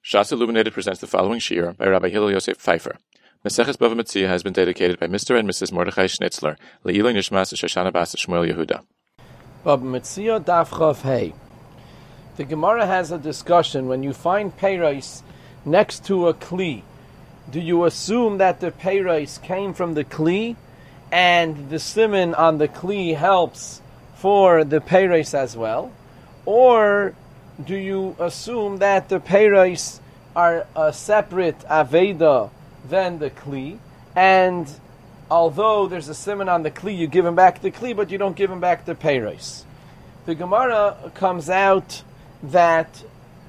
Shas Illuminated presents the following shiur by Rabbi Hillel Yosef Pfeiffer. Maseches Bava Metzia has been dedicated by Mr. and Mrs. Mordechai Schnitzler, Le'ilui Nishmas Shoshana Bas Shmuel Yehuda. Bava Metzia Daf Chav Hey. The Gemara has a discussion when you find peiros next to a kli. Do you assume that the peiros came from the kli, and the siman on the kli helps for the peiros as well, or do you assume that the peiros are a separate aveda than the kli, and although there's a siman on the kli, you give him back the kli, but you don't give him back the peiros? The Gemara comes out that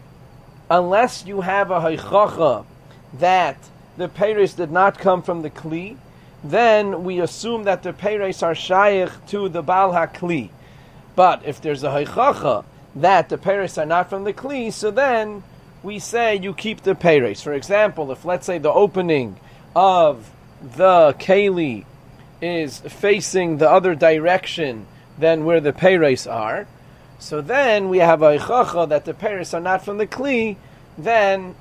unless you have a haichacha that the peiros did not come from the kli, then we assume that the peiros are shaykh to the Baal HaKli. But if there's a haichacha that the peiros are not from the kli, so then we say you keep the peiros. For example, if let's say the opening of the keli is facing the other direction than where the peiros are, so then we have a haichacha that the peiros are not from the kli, then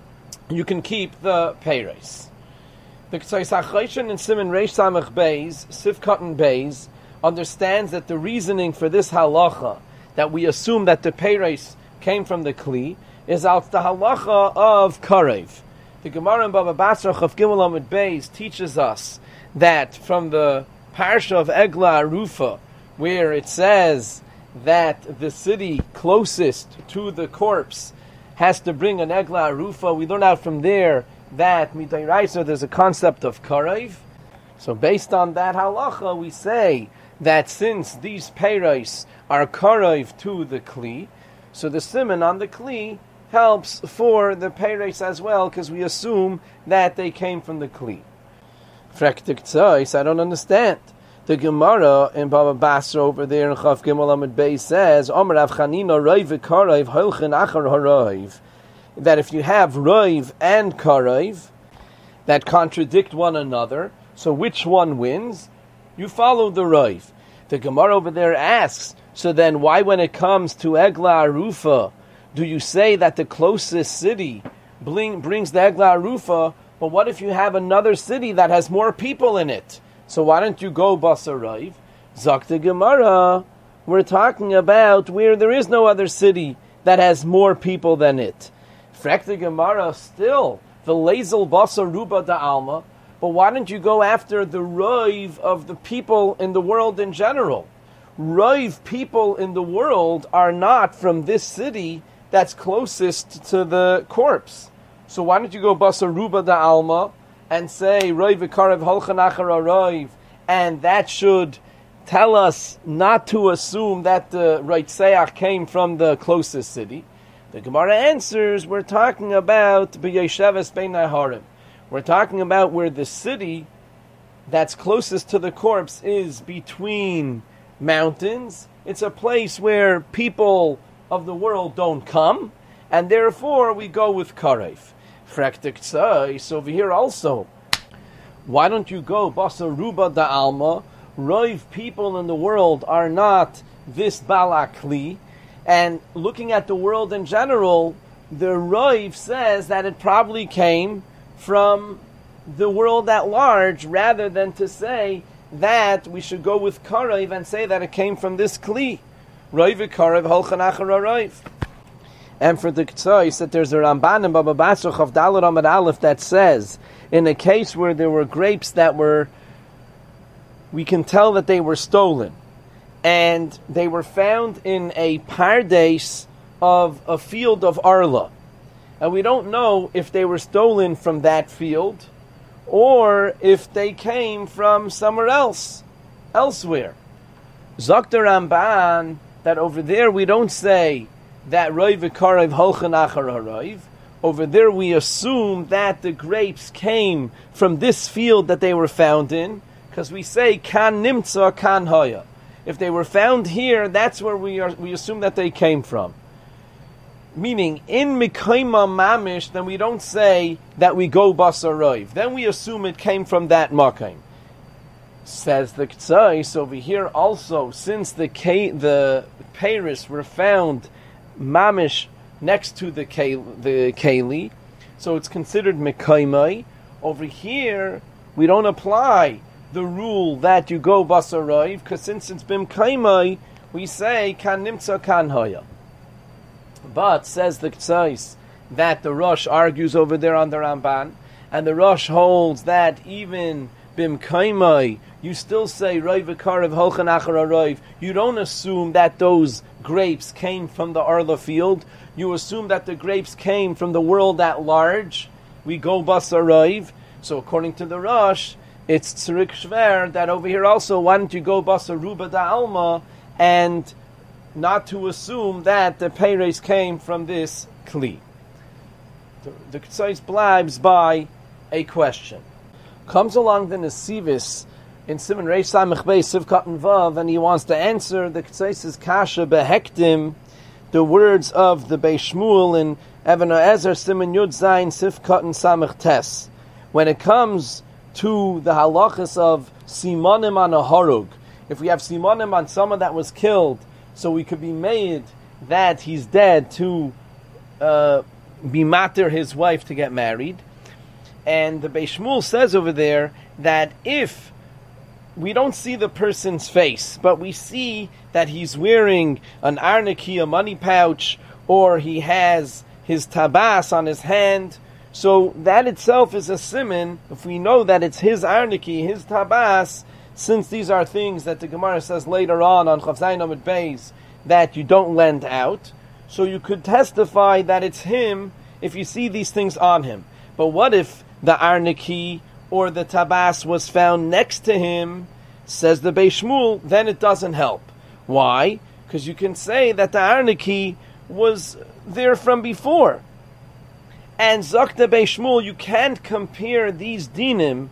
you can keep the peiros. The Ksais HaChayshin in Siman Reish Samach Beis, Sifkat Beis, understands that the reasoning for this halacha, that we assume that the peiros came from the kli, is out the halacha of karev. The Gemara in Baba Basra Chav Gimel Amud Beis teaches us that from the parsha of Egla Arufa, where it says that the city closest to the corpse has to bring an Egla Arufa, we learn out from there that Midairaisa there's a concept of karev. So based on that halacha, we say that since these peiros are karev to the kli, so the siman on the kli helps for the peiros as well, because we assume that they came from the kli. Frektik tzais, I don't understand. The Gemara in Baba Basra over there in Chav Gimel Amud Beis says, Omer Rav Chanina Roiv v'Karev holchen achar haroiv, that if you have roiv and karev that contradict one another, so which one wins? You follow the roiv. The Gemara over there asks, so then why when it comes to Egla Arufa, do you say that the closest city brings the Egla Arufa, but what if you have another city that has more people in it? So why don't you go Basar Roiv? Zok the Gemara, we're talking about where there is no other city that has more people than it. Frek the Gemara still, the Lezel Basar Ruba da Alma, but why don't you go after the Roiv of the people in the world in general? Roiv people in the world are not from this city that's closest to the corpse. So why don't you go Basar Ruba da Alma and say Roiv v'Karev holchen achar haroiv, and that should tell us not to assume that the Reitzeach came from the closest city? The Gemara answers, we're talking about b'yesheves bein harim. We're talking about where the city that's closest to the corpse is between mountains. It's a place where people of the world don't come, and therefore we go with karev. Frektik tzais over here also. Why don't you go Basar Ruba da Alma? Roiv people in the world are not this balakli, and looking at the world in general, the Roiv says that it probably came from the world at large, rather than to say that we should go with karev and say that it came from this kli. Roiv v'Karev holchen achar haroiv. And for the K'tzais, that there's a Ramban in Baba Basra Chav Daled Amud Aleph that says, in a case where there were grapes that we can tell that they were stolen, and they were found in a pardes of a field of Arla, and we don't know if they were stolen from that field, or if they came from somewhere else, elsewhere. Zok the Ramban, that over there we don't say that Roiv v'Karev holchen achar haroiv. Over there we assume that the grapes came from this field that they were found in, because we say kan nimtza kan hoya. If they were found here, that's where we assume that they came from. Meaning, in Mikaima Mamish, then we don't say that we go Basar Roiv. Then we assume it came from that Makaim. Says the K'tzais over here also, since the peiros were found mamish next to the keli, so it's considered mekaimai. Over here, we don't apply the rule that you go basarayv, because since it's bimkaimai, we say kan nimtza kan hoya. But says the Ktsais that the Rosh argues over there on the Ramban, and the Rosh holds that even bimkaimai, you still say roiv v'karev holchan achar roiv. You don't assume that those grapes came from the Arla field. You assume that the grapes came from the world at large. We go basarayv. So according to the Rosh, it's tzirik shver that over here also, why don't you go basaruba da alma and not to assume that the peiros came from this kli. The Ktsais blabs by a question. Comes along the Nesivis in Siman Reish Samech Beis Sivkat and Vav, and he wants to answer the Ktsais' kasha behektim, the words of the Beis Shmuel in Even HaEzer Siman Yud Zayin Sivkat and Samech Tes. When it comes to the halachas of simonim on a harug, if we have simonim on someone that was killed, so we could be made that he's dead to be mater his wife to get married. And the Beis Shmuel says over there that if we don't see the person's face, but we see that he's wearing an arniki, a money pouch, or he has his tabas on his hand, so that itself is a siman. If we know that it's his arniki, his tabas, since these are things that the Gemara says later on Chav Zayin Amud Beis that you don't lend out, so you could testify that it's him if you see these things on him. But what if the arniki or the tabas was found next to him, says the Beis Shmuel, then it doesn't help. Why? Because you can say that the arniki was there from before. And Zakta Beis Shmuel, you can't compare these dinim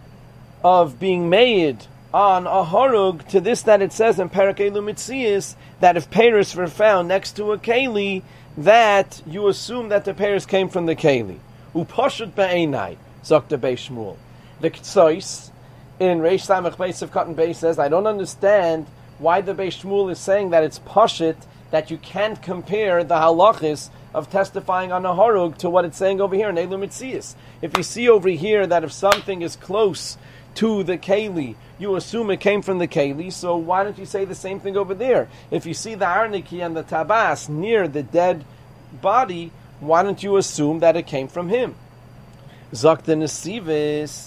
of being made on a harug to this that it says in Perek Elu Mitzias, that if peiros were found next to a keli, that you assume that the peiros came from the keli. Upashut be'enai, Zakta Beis Shmuel. The Ktsais in Reish Samech Beis Sivkat Beis says, I don't understand why the Beis Shmuel is saying that it's pashut, that you can't compare the halachis of testifying on a harug to what it's saying over here in Elu Mitzias. If you see over here that if something is close to the keli, you assume it came from the keli, so why don't you say the same thing over there? If you see the arniki and the tabas near the dead body, why don't you assume that it came from him? Zakta Nesivis,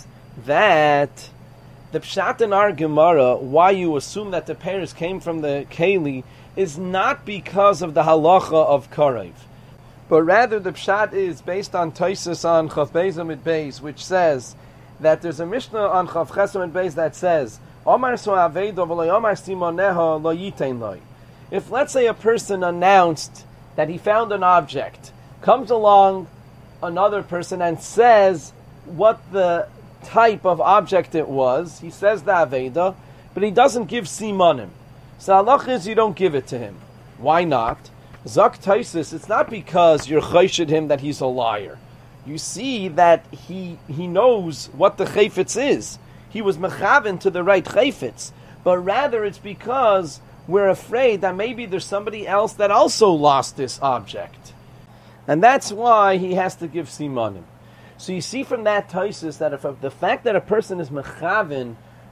that the pshat in our Gemara, why you assume that the peiros came from the keli, is not because of the halacha of karev, but rather the pshat is based on Tosfos on Chav Beis Amud Beis, which says that there's a Mishnah on Chav Ches Amud Beis that says, Omar so aveido v'lo Omar simoneho lo yitein lo. If, let's say, a person announced that he found an object, comes along another person and says what the type of object it was, he says the aveidah, but he doesn't give simonim. So halach is you don't give it to him. Why not? Zak Taisis, it's not because you're chayshid him that he's a liar. You see that he knows what the chayfetz is. He was mechaven to the right chayfetz. But rather it's because we're afraid that maybe there's somebody else that also lost this object. And that's why he has to give simonim. So you see from that Taisis that if the fact that a person is mechaven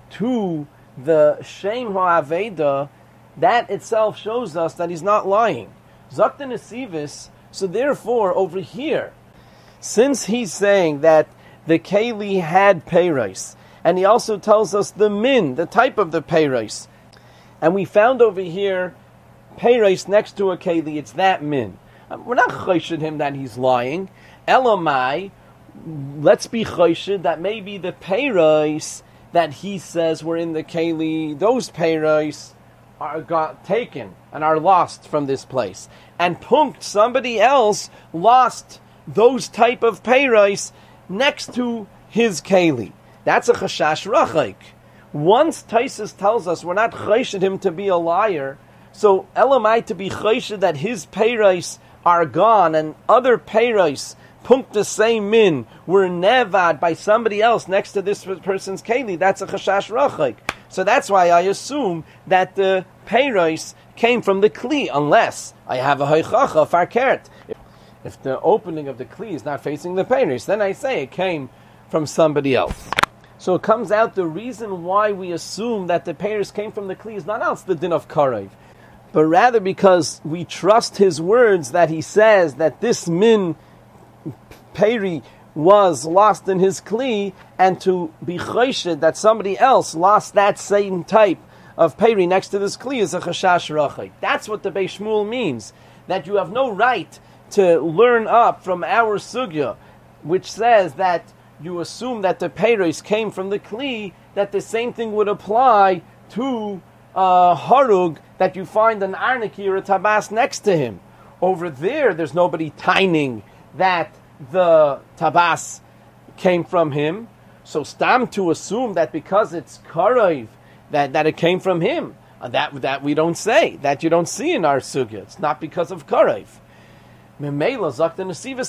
to the shem ha'aveda, that itself shows us that he's not lying. Zakta Nesivis, so therefore over here, since he's saying that the keli had peiros, and he also tells us the min, the type of the peiros, and we found over here peiros next to a keli, it's that min. We're not chayshid him that he's lying. Elamai, let's be chayshid that maybe the peiros that he says were in the keli, those peiros got taken and are lost from this place. And punkt, somebody else lost those type of peiros next to his keli. That's a chashash rachik. Once Taisus tells us we're not chayshid him to be a liar, so elamai to be chayshid that his peiros are gone and other peiros punkt the same min were nevad by somebody else next to this person's keli, that's a chashash rachik. So that's why I assume that the peiros came from the Kli, unless I have a Hoichacha Farkert. If the opening of the Kli is not facing the Peiros, then I say it came from somebody else. So it comes out the reason why we assume that the Peiros came from the Kli is not else the din of Karev, but rather because we trust his words that he says that this min Peri was lost in his Kli, and to be choshed that somebody else lost that same type of Peri next to this Kli is a chashash rachai. That's what the Beis Shmuel means, that you have no right to learn up from our sugya, which says that you assume that the Peiros came from the Kli, that the same thing would apply to Harug, that you find an Arniki or a Tabas next to him. Over there's nobody tining that the Tabas came from him. So stam to assume that because it's Karev, that it came from him, that we don't say, that you don't see in our sugya. It's not because of Karev. What's going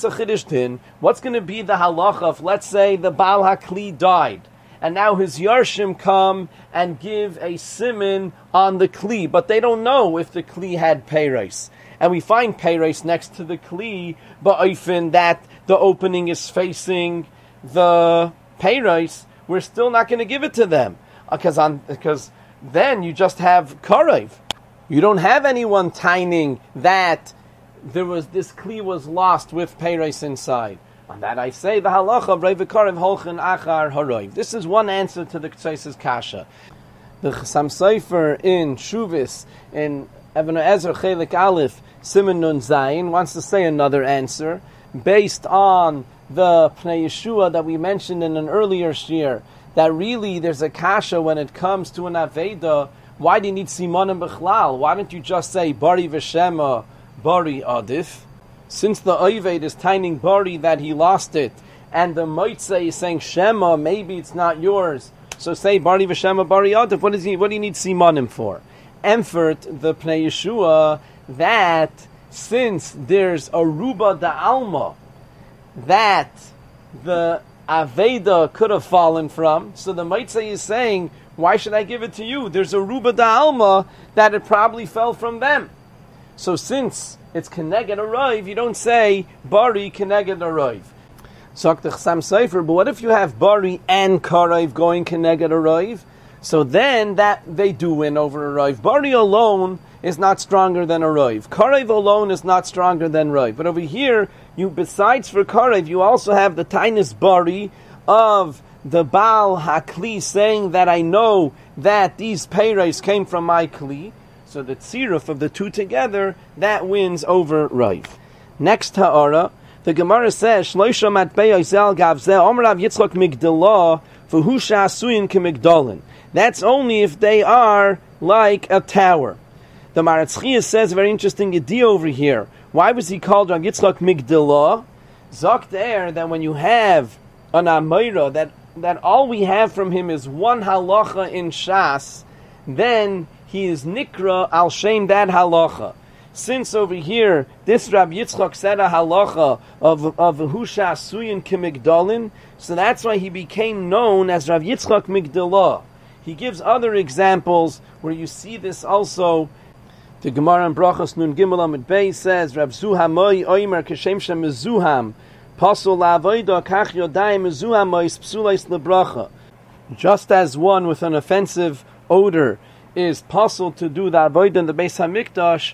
to be the halacha if, let's say, the Baal HaKli died, and now his Yarshim come and give a siman on the Kli, but they don't know if the Kli had Peiros. And we find Peiros next to the Kli, but often that the opening is facing the Peiros, we're still not going to give it to them. Because then you just have Karev. You don't have anyone tining that this Kli was lost with Peiros inside. On that I say the halacha of Reiv Karev holchen achar haroiv. This is one answer to the Ktsois Kasha. The Chassam Sofer in Shuvis, in Even Ezer Chelik Aleph, Siman Nun Zayin, wants to say another answer, based on the Pnei Yeshua that we mentioned in an earlier shir, that really there's a kasha when it comes to an Aveda. Why do you need Simonim Bechlal? Why don't you just say Bari V'Shema, Bari Adif? Since the Oved is tining Bari that he lost it, and the Moitzeh is saying Shema, maybe it's not yours, so say Bari V'Shema, Bari Adif. What do you need Simonim for? Emfert, the Pnei Yeshua, that since there's a Ruba da Alma that the Aveda could have fallen from, so the Moitzeh is saying, why should I give it to you? There's a Ruba da Alma that it probably fell from them. So since it's Keneged Arayv, you don't say Bari Keneged Arayv. Sagt the Chassam Sofer, but what if you have Bari and Karev going Keneged Arayv? So then that they do win over Arayv. Bari alone is not stronger than Arayv. Karev alone is not stronger than Arayv. But over here, you besides for Karev, you also have the Tainis Bari of the Baal HaKli saying that I know that these Peiros came from my Kli. So the tziruf of the two together, that wins over Raiv. Next ha'ara, the Gemara says, Shloisha matbei oizel gavzeh, Omer Rav Yitzchak migdalah, v'hu sha'asuyin k'migdalin. That's only if they are like a tower. The Maratz Chiyah says a very interesting idea over here. Why was he called Rav Yitzchak migdalah? Zok there that when you have an Ameira, that all we have from him is one halacha in Shas, then he is Nikra al Shem that halacha. Since over here, this Rab Yitzchak said a halacha of Husha Suyin Kimigdalin, so that's why he became known as Rab Yitzchak Migdalah. He gives other examples where you see this also. The Gemara in Brachos Nun Gimel Amud Beis says, Rab Zuhamoi Oimer Keshem Shem Mezuham Pasul La'avoida Kach Yodayim Mezuham Ois Psulais LeBracha. Just as one with an offensive odor is puzzled to do the avodah in the Beis Hamikdash,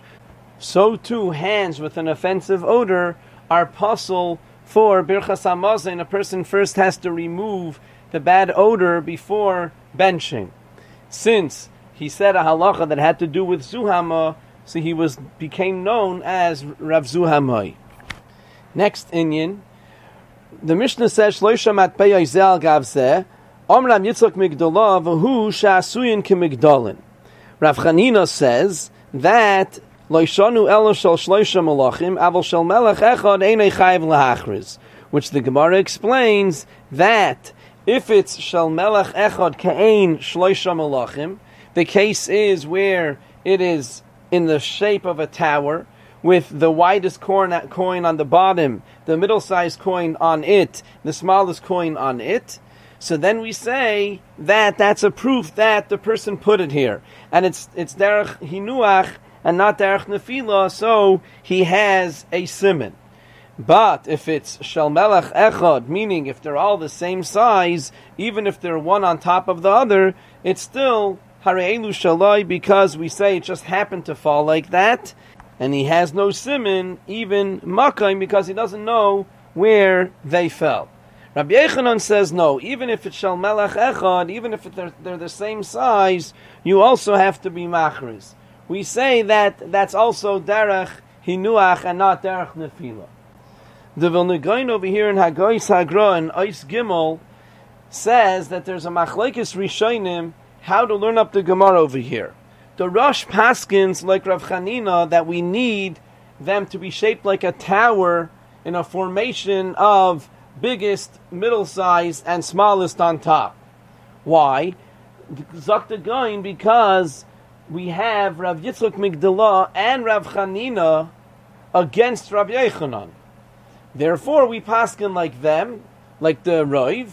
so too hands with an offensive odor are puzzled for Birchas Hamazon. A person first has to remove the bad odor before benching. Since he said a halacha that had to do with Zuhama, so he became known as Rav Zuhamai. Next inyan, the Mishnah says, Shloisha matbei oizel gavzeh, Om Rav Yitzchak migdalah, v'hu sha'asuyin k'migdalin. Rav Chanina says that Loishanu elo shel shloisha malachim aval shel melech echad einay chayiv lahachriz, which the Gemara explains that if it's shel melech echad ka'ein shloisha malachim, the case is where it is in the shape of a tower with the widest coin on the bottom, the middle-sized coin on it, the smallest coin on it. So then we say that that's a proof that the person put it here. And it's derech hinuach and not derech nefila, so he has a siman. But if it's shel melech echad, meaning if they're all the same size, even if they're one on top of the other, it's still harei elu shalai, because we say it just happened to fall like that, and he has no siman, even makayim, because he doesn't know where they fell. Rabbi Yechanan says no, even if it's shel melech echad, even if they're the same size, you also have to be machris. We say that that's also derech hinuach and not derech nefila. The Vilna Gaon over here in Hagoyis Hagra and Ois Gimel says that there's a machlekes rishonim how to learn up the Gemara over here. The Rosh paskins, like Rav Chanina, that we need them to be shaped like a tower in a formation of biggest, middle size, and smallest on top. Why? Zakta Gaon, because we have Rav Yitzchak Migdalah and Rav Chanina against Rav Yechanan. Therefore, we paskin like them, like the Roiv,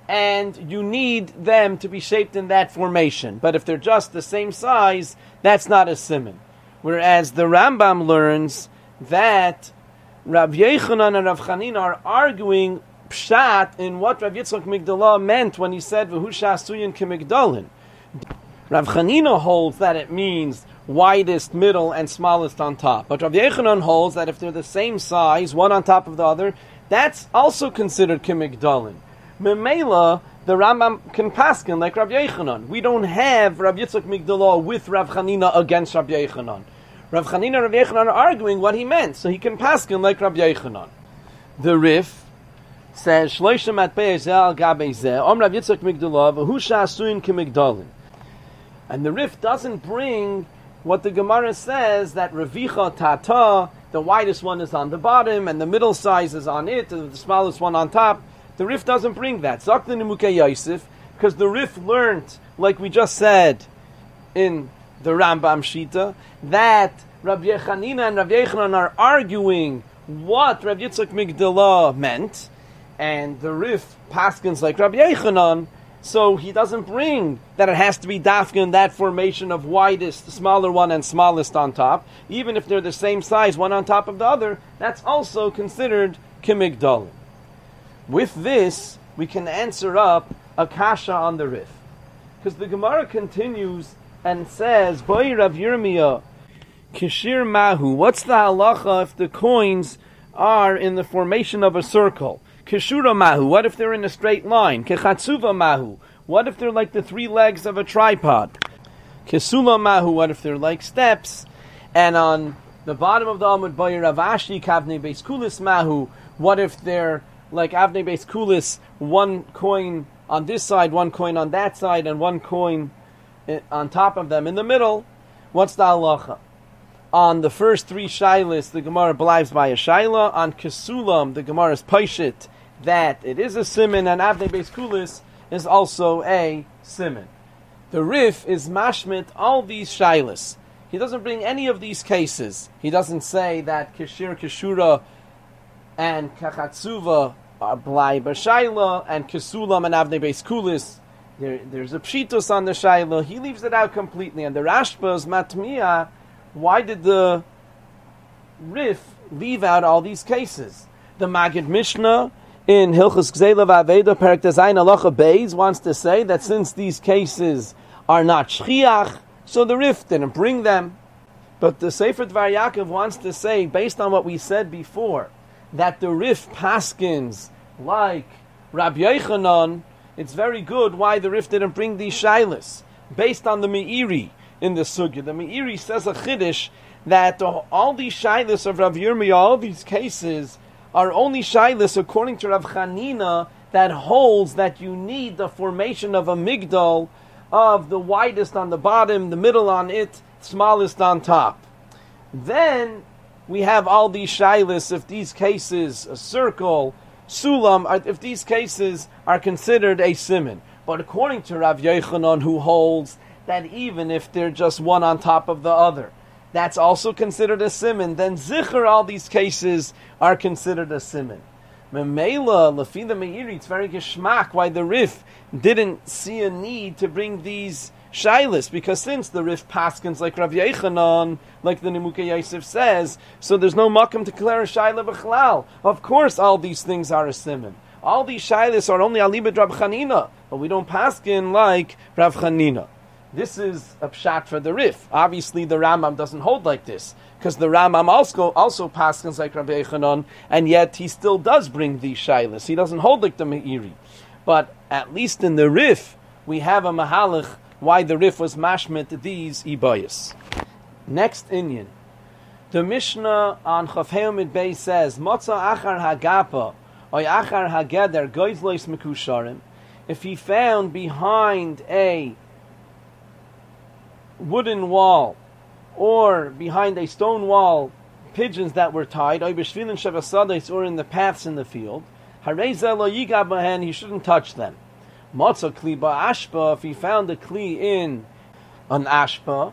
and you need them to be shaped in that formation. But if they're just the same size, that's not a siman. Whereas the Rambam learns that Rav Yechanan and Rav Chanina are arguing pshat in what Rav Yitzchak Migdalah meant when he said v'husha asuyin k'migdalin. Rav Chanina holds that it means widest, middle, and smallest on top. But Rav Yechanan holds that if they're the same size, one on top of the other, that's also considered k'migdalin. Memela, the Rambam can paskin like Rav Yechanan. We don't have Rav Yitzchak Migdalah with Rav Chanina against Rav Yechanan. Rav Chanina and Rav Yechanan are arguing what he meant, so he can paskin like Rav Yechanan. The Rif says, Shloisha matpei zeh al gabei zeh, Om Rav Yitzchak Migdalah, v'husha asuyin k'migdalin. And the Rif doesn't bring what the Gemara says, that Revicha Tata, the widest one is on the bottom, and the middle size is on it, and the smallest one on top. The Rif doesn't bring that. Zakta Nimukei Yosef, because the Rif learned, like we just said in the Rambam Shita, that Rabbi Yechanina and Rabbi Yechanan are arguing what Rabbi Yitzchak Migdalah meant, and the Rif paskins like Rabbi Yechanan, so he doesn't bring that it has to be dafka in that formation of widest, smaller one, and smallest on top. Even if they're the same size, one on top of the other, that's also considered kimigdalim. With this, we can answer up a kasha on the Rif. Because the Gemara continues and says, Boi Rav Yirmiyah, Kishir Mahu, what's the halacha if the coins are in the formation of a circle? Kishura Mahu, what if they're in a straight line? Kechatsuva Mahu, what if they're like the three legs of a tripod? Kesula Mahu, what if they're like steps? And on the bottom of the Amud Boi Rav Ashi, Kavnei Beis Kulis Mahu, what if they're like Avnei Beis Kulis, one coin on this side, one coin on that side, and one coin on top of them in the middle? What's the halacha? On the first three shailas, the Gemara believes by a shaila. On Kesulam, the Gemara is paishit that it is a siman, and Avnei Beis Kulis is also a siman. The Rif is mashmit all these shailas. He doesn't bring any of these cases. He doesn't say that Kishir, Kishura, and Kachatsuva are blai b'shaila, and Kesulam and Avnei Beis Kulis, there's a pshitus on the shaila. He leaves it out completely. And the Rashba is matmiya, why did the Rif leave out all these cases? The Magid Mishnah in Hilchos Gzela V'Aveda Perek Tezayin Halacha Beis wants to say that since these cases are not shchiach, so the Rif didn't bring them. But the Sefer Dvar Yaakov wants to say, based on what we said before, that the Rif paskins like Rabbi Yechanan, it's very good why the Rif didn't bring these shailas. Based on the Meiri in the Sugya, the Meiri says a chiddush that all these shailas of Rav Yirmiyah, all these cases, are only shailas according to Rav Chanina that holds that you need the formation of a migdal of the widest on the bottom, the middle on it, smallest on top. Then we have all these shailas, if these cases, a circle, sulam, if these cases are considered a siman. But according to Rav Yechanan, who holds that even if they're just one on top of the other, that's also considered a siman, then zikr, all these cases are considered a siman. Memela, Lefi the Meiri, it's very geschmack why the Rif didn't see a need to bring these Shailis, because since the Rif paskins like Rav Yechanan, like the Nimukei Yosef says, so there's no makom to declare a Shaila b'chalal. Of course all these things are a siman. All these Shailis are only alibed Rav Chanina, but we don't paskin like Rav Chanina. This is a pshat for the Rif. Obviously the Rambam doesn't hold like this, because the Rambam also paskins like Rabbi Yechanan, and yet he still does bring these shaylas. He doesn't hold like the Meiri. But at least in the Rif, we have a mahalach why the Rif was mashmit these ibayas. Next inyan. The Mishnah on Chaf Heyomid Bey says, Motza achar hagapa, oy achar hageder, goizlois mekusharim. If he found behind a wooden wall or behind a stone wall pigeons that were tied, or in the paths in the field, he shouldn't touch them. Matzah kli ba'ashpa, if he found a kli in an ashpa,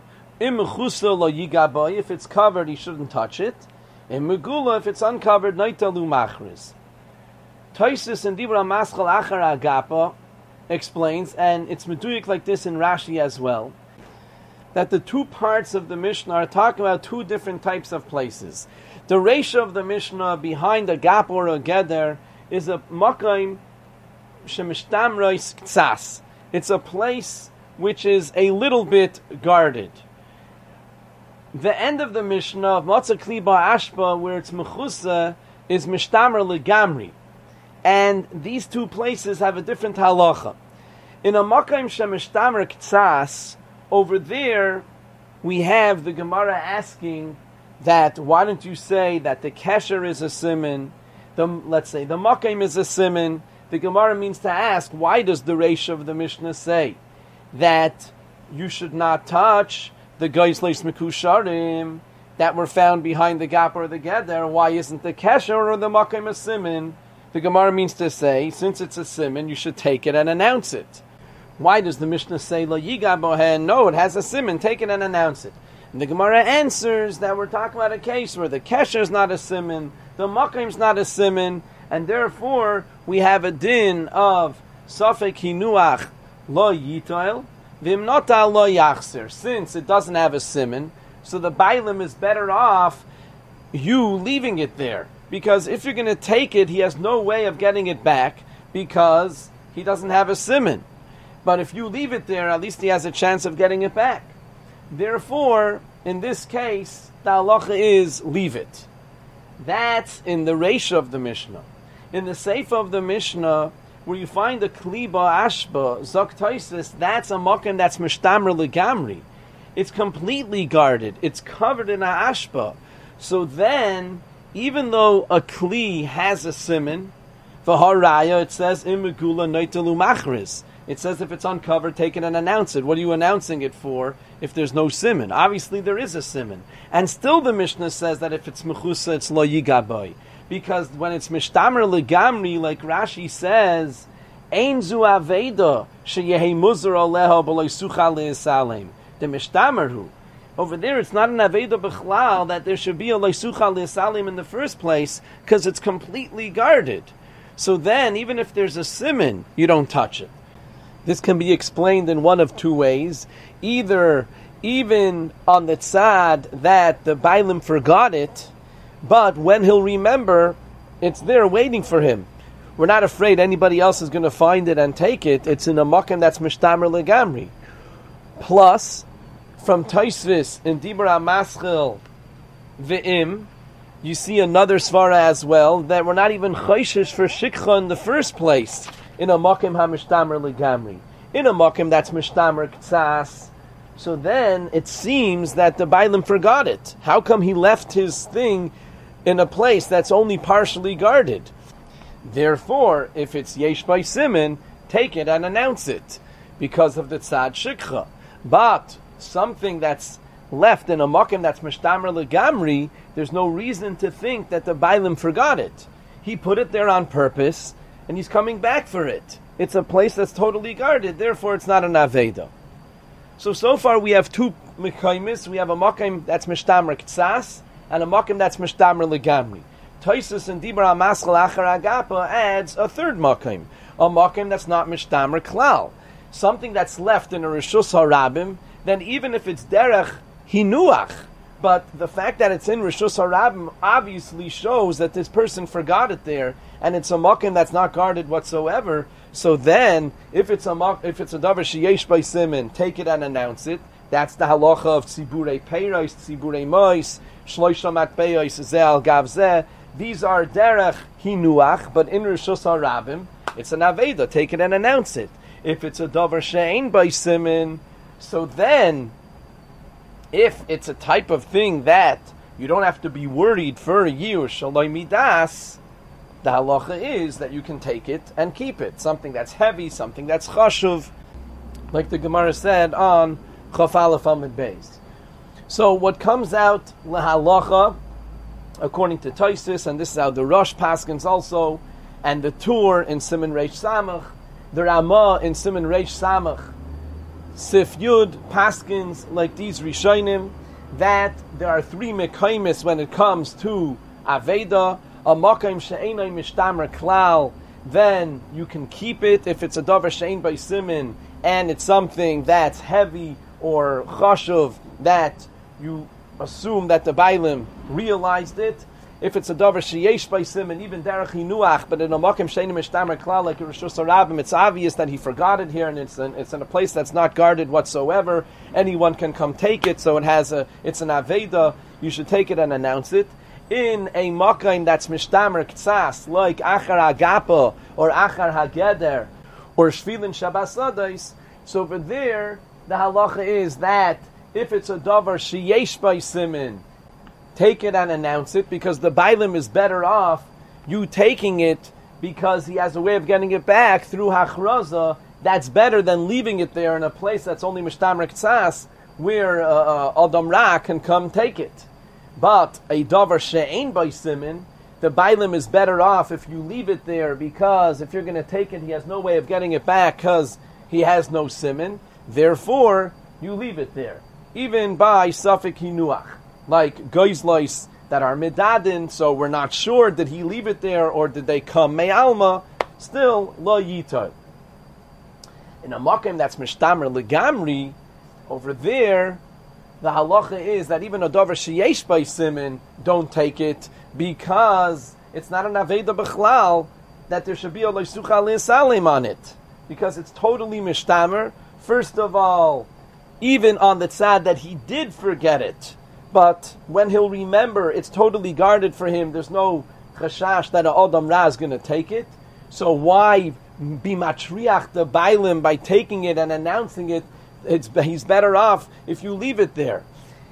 if it's covered, he shouldn't touch it. In megula, if it's uncovered, naitalu machris. Taisus and Dibra Maschal Achar Agapa explains, and it's meduyik like this in Rashi as well, that the two parts of the Mishnah are talking about two different types of places. The ratio of the Mishnah behind a gap or a geder is a makayim shemishtam rois ktsas. It's a place which is a little bit guarded. The end of the Mishnah of Matzah Kli Ba'ashpa, where it's mechusa, is mishtamer legamri. And these two places have a different halacha. In a makayim shemishtamer ktsas, over there, we have the Gemara asking that, why don't you say that the kesher is a siman, let's say the makayim is a siman. The Gemara means to ask, why does the Reish of the Mishnah say that you should not touch the goizleis mekusharim that were found behind the gap or the geder? Why isn't the kesher or the makayim a siman? The Gemara means to say, since it's a siman, you should take it and announce it. Why does the Mishnah say lo yiga bohen? No, it has a siman. Take it and announce it. And the Gemara answers that we're talking about a case where the kesher is not a siman, the makayim is not a siman, and therefore we have a din of safek hinuach lo yitoil v'imnotal lo yachser. Since it doesn't have a siman, so the bailim is better off you leaving it there, because if you're going to take it, he has no way of getting it back because he doesn't have a siman. But if you leave it there, at least he has a chance of getting it back. Therefore, in this case, the halacha is leave it. That's in the Reisha of the Mishnah. In the Seifa of the Mishnah, where you find the Kliba Ashba, Zok Toisis, that's a makom that's Mishtamr Legamri. It's completely guarded. It's covered in a Ashba. So then, even though a Kli has a siman, V'haraya, it says, Imegula Noitalu Machris. It says if it's uncovered, take it and announce it. What are you announcing it for if there's no siman? Obviously there is a siman. And still the Mishnah says that if it's mechusa, it's lo yigaboy. Because when it's mishtamer legamri, like Rashi says, ein zu aveda sheyehi muzar aleha b'lo sucha le'esalem. The mishtamerhu. Over there, it's not an aveda b'chlal that there should be a le'sucha le'esalem in the first place, because it's completely guarded. So then, even if there's a siman, you don't touch it. This can be explained in one of two ways. Either even on the tzad that the bailim forgot it, but when he'll remember, it's there waiting for him. We're not afraid anybody else is going to find it and take it. It's in a makom that's mishtamer legamri. Plus, from Tosfos in Dibra Maschil Ve'im, you see another svara as well, that we're not even choishish for shikha in the first place. In a makom ha-mishtamer legamri. In a makom that's mishtamer ktsas. So then it seems that the bailim forgot it. How come he left his thing in a place that's only partially guarded? Therefore, if it's yesh by siman, take it and announce it because of the tzad shikha. But something that's left in a makom that's mishtamer legamri, there's no reason to think that the bailim forgot it. He put it there on purpose, and he's coming back for it. It's a place that's totally guarded, therefore it's not an aveda. So far we have two mekaymis. We have a makom that's mishtamer ktsas, and a makom that's mishtamer legamri. Tosfos and Dibra Maschal Achar Agapa adds a third makom, a makom that's not mishtamer klal. something that's left in a Rishus HaRabim, then even if it's derech hinuach, but the fact that it's in Rishus HaRabim obviously shows that this person forgot it there, and it's a makom that's not guarded whatsoever. So then, if it's a davar sheyesh by simin, take it and announce it. That's the halacha of tziburei peiros, tziburei mois, shloisha matbeos zeh gav zeh. These are derech hinuach, but in Rishus HaRabim, it's an aveda. Take it and announce it. If it's a davar she'ein by simin, so then, if it's a type of thing that you don't have to be worried for a year, shaloi midas, the halacha is that you can take it and keep it. Something that's heavy, something that's chashuv, like the Gemara said on Chaf Aleph Amud Beis. So what comes out lahalacha, according to Tosfos, and this is how the Rosh paskins also, and the Tur in Siman Reish Samach, the Ramah in Siman Reish Samach, Sif Yud paskins like these Rishonim, that there are three mekaymis when it comes to Aveda. A makayim she'enai mishtamer klal, then you can keep it if it's a davar she'ein by simin and it's something that's heavy or chashuv that you assume that the bailim realized it. If it's a davar sheyesh by simin, even derech hinuach, but in a makayim she'enai mishtamer klal like a Rishus HaRabim, it's obvious that he forgot it here, and it's in a place that's not guarded whatsoever. Anyone can come take it, so it's an aveda. You should take it and announce it. In a makayim that's mishtamer ktsas, like achar agapa or achar hageder or shvilin shabasadais, so over there the halacha is that if it's a davar sheyesh by simin, take it and announce it, because the bailim is better off you taking it because he has a way of getting it back through hachraza. That's better than leaving it there in a place that's only mishtamer ktsas where Adam Ra can come take it. But a davar she'ein by simin, the bailim is better off if you leave it there, because if you're going to take it, he has no way of getting it back because he has no simin. Therefore, you leave it there, even by safek hinuach, like goizlois that are midadin. So we're not sure, did he leave it there or did they come me'alma? Still lo yitah. In a makom that's mishtamer legamri, over there, the halacha is that even a davar sheyesh by simin, don't take it, because it's not an aveda b'chlal that there should be a leisucha l'salim on it, because it's totally mishtamer. First of all, even on the tzad that he did forget it, but when he'll remember, it's totally guarded for him. There's no chashash that a Adam Ra is going to take it. So why be matriach the bailim by taking it and announcing it? He's better off if you leave it there.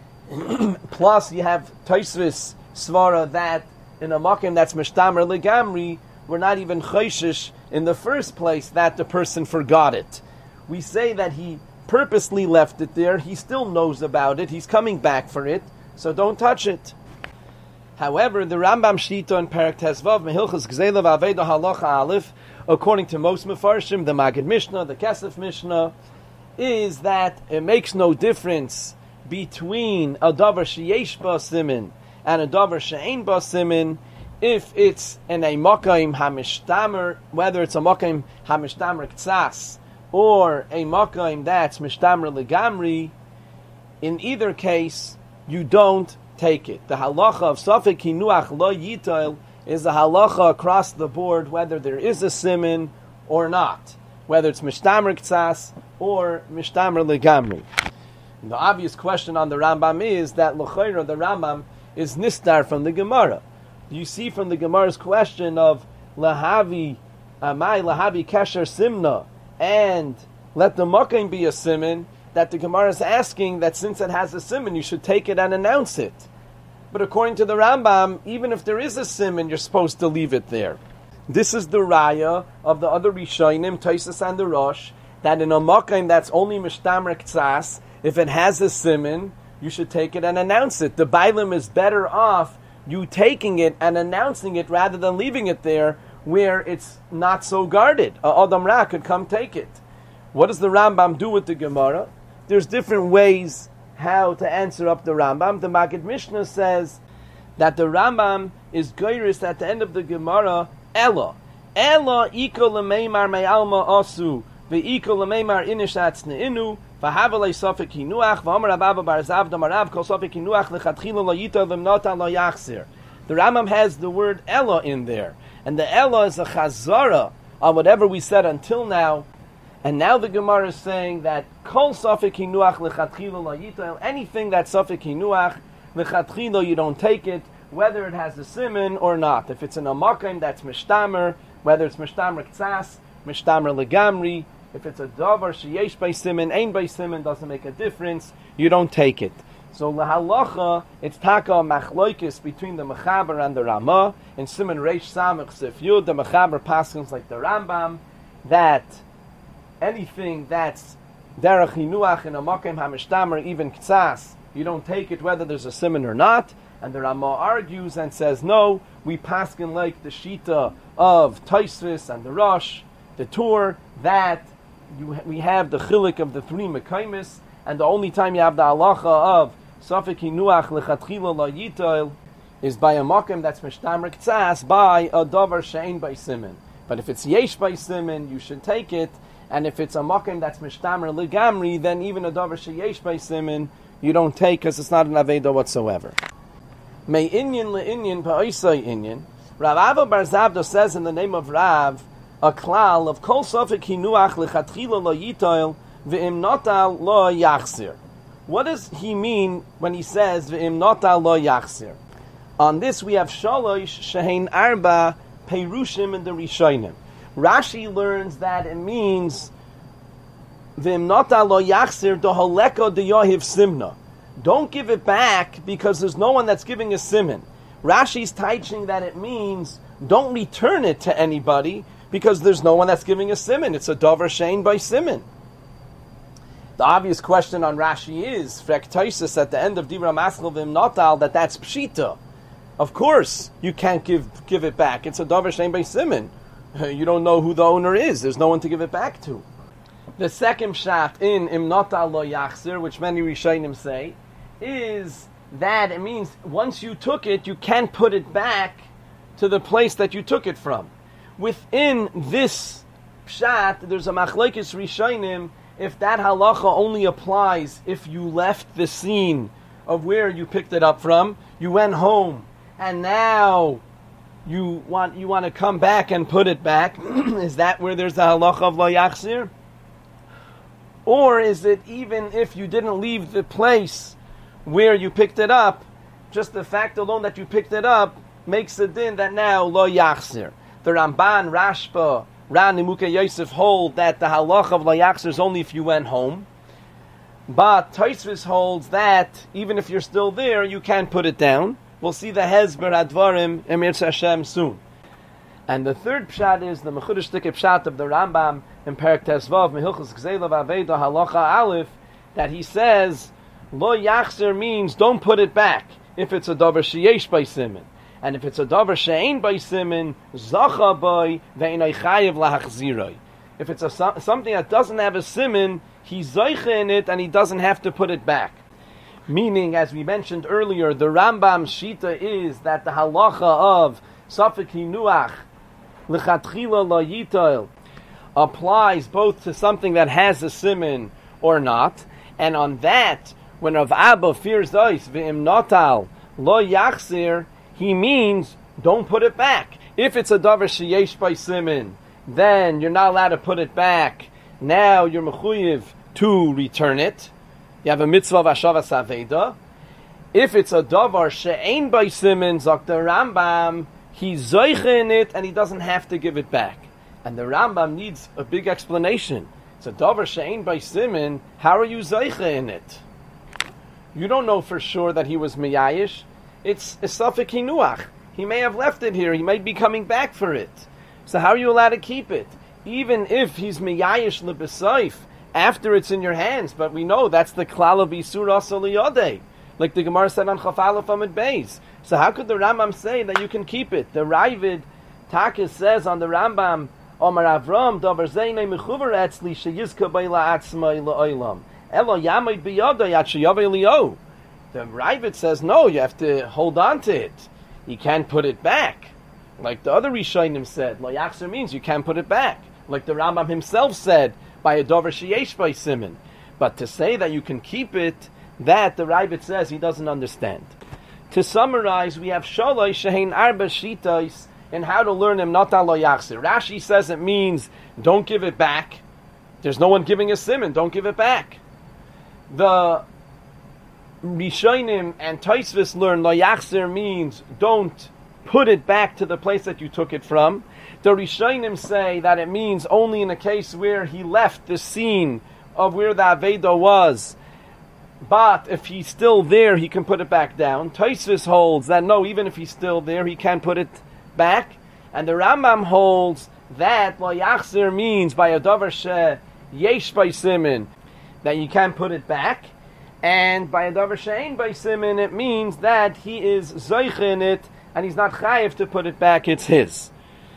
Plus, you have Tosfos svara that in a makom that's mishtamer legamri, we're not even chayshish in the first place that the person forgot it. We say that he purposely left it there. He still knows about it. He's coming back for it, so don't touch it. However, the Rambam Shita in Perek Tesvav Mehilchas Gzela V'Aveda Halacha Aleph, according to most Mefarshim, the Magid Mishnah, the Kesef Mishnah, is that it makes no difference between a davar sheyesh ba simin and a davar she'ein ba simin if it's in a makayim hamishtamer, whether it's a makayim hamishtamer ktsas or a makayim that's mishtamer legamri. In either case, you don't take it. The halacha of safek hinuach lo yitail is a halacha across the board, whether there is a simin or not, whether it's mishtamer ktsas or mishtamer legamri. The obvious question on the Rambam is that l'chayra the Rambam is nistar from the Gemara. You see from the Gemara's question of lahavi amai lahavi kesher simna, and let the makayim be a simin, that the Gemara is asking that since it has a simin, you should take it and announce it. But according to the Rambam, even if there is a simin, you're supposed to leave it there. This is the raya of the other Rishonim, Tosfos and the Rosh, that in a makayim that's only mishtamer ktsas, if it has a simin, you should take it and announce it. The bailim is better off you taking it and announcing it rather than leaving it there where it's not so guarded. Adam Ra could come take it. What does the Rambam do with the Gemara? There's different ways how to answer up the Rambam. The Magid Mishnah says that the Rambam is geiris at the end of the Gemara, Ella iko lemeimar me'alma asu ve'ikol lemeimar inishatz ne'inu, v'havelei sofik hinuach, v'omer Abba bar Zav damarav, kol sofik hinuach lechatchila lo yito v'mnotan lo yachzir. The Rambam has the word Ella in there, and the Ella is a chazara on whatever we said until now. And now the Gemara is saying that kol sofik hinuach lechatchila lo yito, anything that's sofik hinuach lechatchila, you don't take it, whether it has a siman or not. If it's in a makom that's mishtamer, whether it's mishtamer ktsas, mishtamer legamri, if it's a davar sheyesh by siman, ein by siman, doesn't make a difference, you don't take it. So lahalacha, it's taka machloikis between the mechaber and the Ramah. In siman reish samach sif yud, the mechaber paskins like the Rambam, that anything that's derech hinuach in a makom hamishtamer, even ktsas, you don't take it whether there's a siman or not. And the Ramah argues and says, no, we paskin like the Shita of Taisvis and the Rosh, the Tur, that we have the chilik of the three Mekaimis, and the only time you have the halacha of Safek Hinuach Lechatchila La Yitoil is by a makom that's Mishtamar Ktsas, by a Davar Shein by Simen. But if it's Yesh by Simen, you should take it, and if it's a makom that's Mishtamar Legamri, then even a Davar Sheyesh by Simen, you don't take, because it's not an Aveda whatsoever. May inyan le'inyan pa'isai inyan. Rav Abba bar Zavda says in the name of Rav a klal of kol sofik hinuach lechatchila lo yitoil ve'im notal lo yachzir. What does he mean when he says ve'im notal lo yachzir? On this we have shalosh shehein arba perushim in the Rishonim. Rashi learns that it means ve'im notal lo yachzir doholeko de yohiv simna. Don't give it back because there's no one that's giving a siman. Rashi's teaching that it means don't return it to anybody because there's no one that's giving a siman. It's a davar shein by siman. The obvious question on Rashi is Frektaisis at the end of Dibra Maskal Vim Notal that's pshita. Of course you can't give it back. It's a davar shein by siman. You don't know who the owner is. There's no one to give it back to. The second pshat in Im Notal Lo Yachzir, which many Rishonim say, is that it means once you took it, you can't put it back to the place that you took it from. Within this pshat, there's a machlekes rishonim if that halacha only applies if you left the scene of where you picked it up from, you went home, and now you want to come back and put it back. Is that where there's the halacha of lo yachzir? Or is it even if you didn't leave the place where you picked it up, just the fact alone that you picked it up makes a din that now lo yachzir. The Ramban, Rashba, Ran Nimuke Yosef hold that the halacha of lo yachzir is only if you went home. But Tosfos holds that even if you're still there, you can't put it down. We'll see the Hezber Advarim Emir Hashem soon. And the third pshat is the Mechudesh Dike pshat of the Rambam in Perek Tesvav Mehilchos Gzeila V'Aveda Halacha Aleph, that he says Lo Yachzir means don't put it back if it's a davar sheyesh by siman, and if it's a davar she'ein by siman, zacha by ve'inay chayev lahachziroi. If it's something that doesn't have a siman, he's zoicha in it and he doesn't have to put it back. Meaning, as we mentioned earlier, the Rambam shita is that the halacha of safek hinuach lechatchila lo yitoil applies both to something that has a siman or not, and on that, when Rav Abba fears ois ve'im notal lo yachzir, he means don't put it back. If it's a davar sheyesh by siman, then you're not allowed to put it back. Now you're mechuyev to return it. You have a mitzvah of Hashavas Aveda. If it's a davar she'ein by siman, zok the Rambam, he's zoicha in it and he doesn't have to give it back. And the Rambam needs a big explanation. It's a davar she'ein by siman. How are you zoicha in it? You don't know for sure that he was miyayish. It's a safek hinuach. He may have left it here. He might be coming back for it. So how are you allowed to keep it? Even if he's miyayish lebesayif, after it's in your hands. But we know that's the klal of isur asa liyodei, like the Gemara said on Chaf Aleph Amud Beis. So how could the Rambam say that you can keep it? The Ravid Takis says on the Rambam, Omar Avram davar zeinei mechuver etzli sheyizka beila atzmai la'olam. Elo yamid biyodei at sheyavei liyo. The Ravid says no, you have to hold on to it. You can't put it back. Like the other Rishonim said, lo yachzer means you can't put it back. Like the Rambam himself said, by a dover sheyesh by simin. But to say that you can keep it, that the Rabbit says he doesn't understand. To summarize, we have shalosh shehein arba shitos in how to learn him not lo yachzir. Rashi says it means don't give it back. There's no one giving a simin, don't give it back. The Rishonim and Tosfos learn lo yachzir means don't put it back to the place that you took it from. The Rishonim say that it means only in a case where he left the scene of where the Aveda was, but if he's still there, he can put it back down. Tosfos holds that no, even if he's still there, he can put it back. And the Rambam holds that lo yachzir means by a davar she yesh by simin, that you can put it back. And by a davar she'ein by simin, it means that he is zoich in it, and he's not chayiv to put it back, it's his.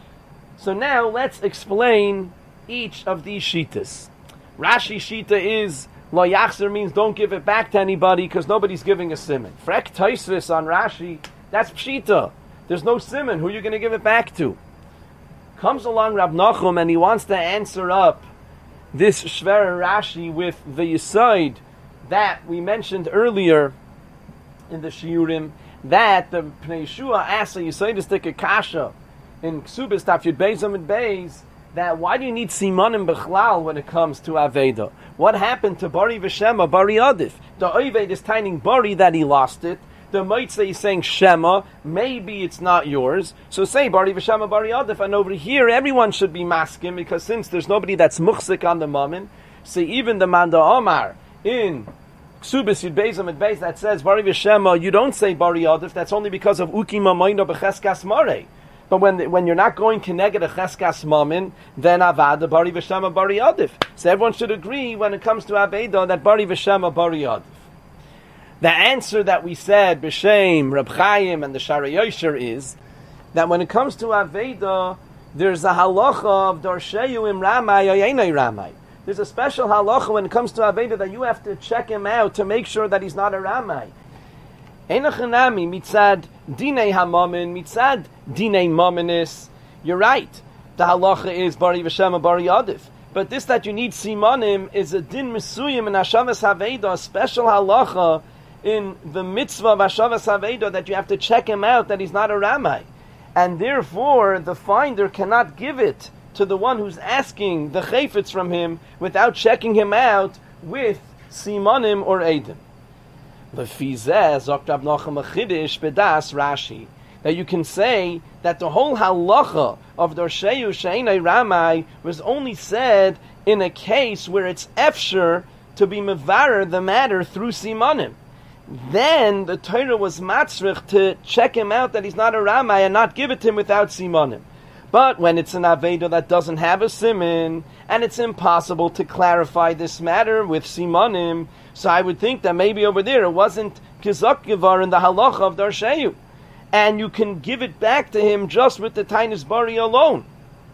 So now let's explain each of these shitas. Rashi shita is lo yachzir means don't give it back to anybody because nobody's giving a simin. Frek Tosfos on Rashi, that's pshita. There's no simin. Who are you going to give it back to? Comes along Rab Nachum and he wants to answer up this shver Rashi with the yesod that we mentioned earlier in the shiurim, that the Pnei Yeshua asked a yesodistic kasha in Ksubis Taf Yud Beis Amud Beis, that why do you need simanim bechlal when it comes to Aveda? What happened to Bari V'Shema, Bari Adif? The Oved is taining Bari that he lost it. The Meitzah is saying Shema, maybe it's not yours. So say Bari V'Shema, Bari Adif. And over here, everyone should be maskim, because since there's nobody that's muchzik on the mammon, so even the Manda Omar in Ksubis Yud Beis Amud Beis that says Bari V'Shema, you don't say Bari Adif, that's only because of Uki Mamayno B'Cheskas Marei. But when you're not going connected a cheskas mammon, then avada bari v'shema bari adif. So everyone should agree when it comes to aveda that bari v'shema bari adif. The answer that we said b'shem Reb Chaim and the Shari Yosher is that when it comes to aveda, there's a halacha of darsheyu im ramai or yenei ramai. There's a special halacha when it comes to aveda that you have to check him out to make sure that he's not a ramai. Enochanami mitzad dinei hamamin mitzad dinei maminis. You're right. The halacha is bari v'shema bari adif. But this that you need simanim is a din mesuyim in Hashavas Haveda, a special halacha in the mitzvah of Hashavas Haveda that you have to check him out that he's not a ramai. And therefore the finder cannot give it to the one who's asking the chayfetz from him without checking him out with simanim or edim. That you can say that the whole halacha of Dorsheyu Sheinai Ramai was only said in a case where it's efsher to be mevarer the matter through simanim. Then the Torah was matzrich to check him out that he's not a Ramai and not give it to him without simanim. But when it's an Aveda that doesn't have a siman, and it's impossible to clarify this matter with simanim, so I would think that maybe over there it wasn't Kizak Givar in the halacha of Darsheyu. And you can give it back to him just with the Tainis Bari alone.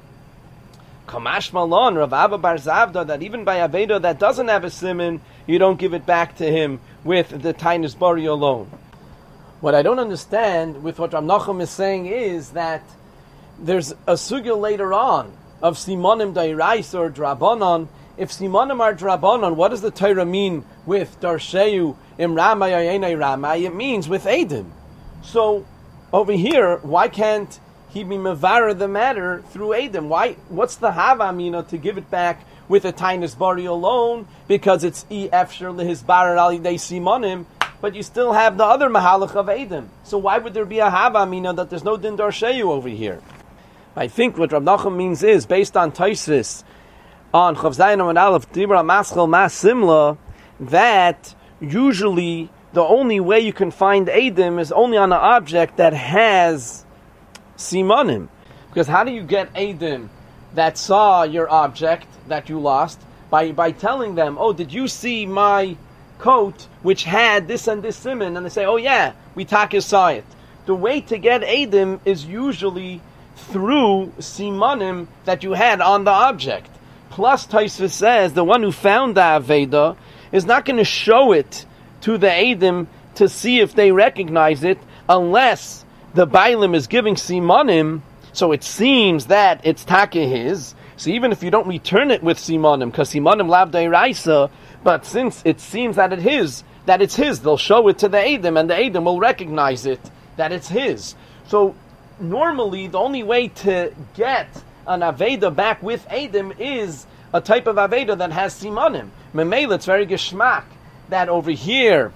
Kamash Malon, Rav Abba Bar Zavda, that even by Aveda that doesn't have a siman, you don't give it back to him with the Tainis Bari alone. What I don't understand with what Rav Nachum is saying is that there's a sugya later on of Simonim Dairais or Drabanon. If Simonim are Drabanon, what does the Torah mean with Darsheyu im Ramai Ayenei Ramai? It means with Edim. So over here, why can't he be mevarer the matter through Edim? Why? What's the Havamina to give it back with a Tainis Bari alone? Because it's efsher lehizbarer al yidei Simonim, but you still have the other mahalach of Edim. So why would there be a Havamina that there's no din Darsheyu over here? I think what Rav Nachum means is, based on Tosfos, on Chav Zayin and Aleph, Dibra Maschel Mas Simla, that usually the only way you can find Edim is only on an object that has Simanim. Because how do you get Edim that saw your object that you lost? By telling them, oh, did you see my coat which had this and this Siman? And they say, oh yeah, we saw it. The way to get Edim is usually through simanim that you had on the object. Plus, Tosfos says the one who found the Aveda is not going to show it to the Eidim to see if they recognize it unless the Bailim is giving simanim, so it seems that it's taka his. So even if you don't return it with simanim, because simanim lav deiraisa, but since it seems that it's his, they'll show it to the Eidim, and the Eidim will recognize it, that it's his. So normally, the only way to get an Aveda back with Eidim is a type of Aveda that has simanim. Memela, it's very geschmack that over here,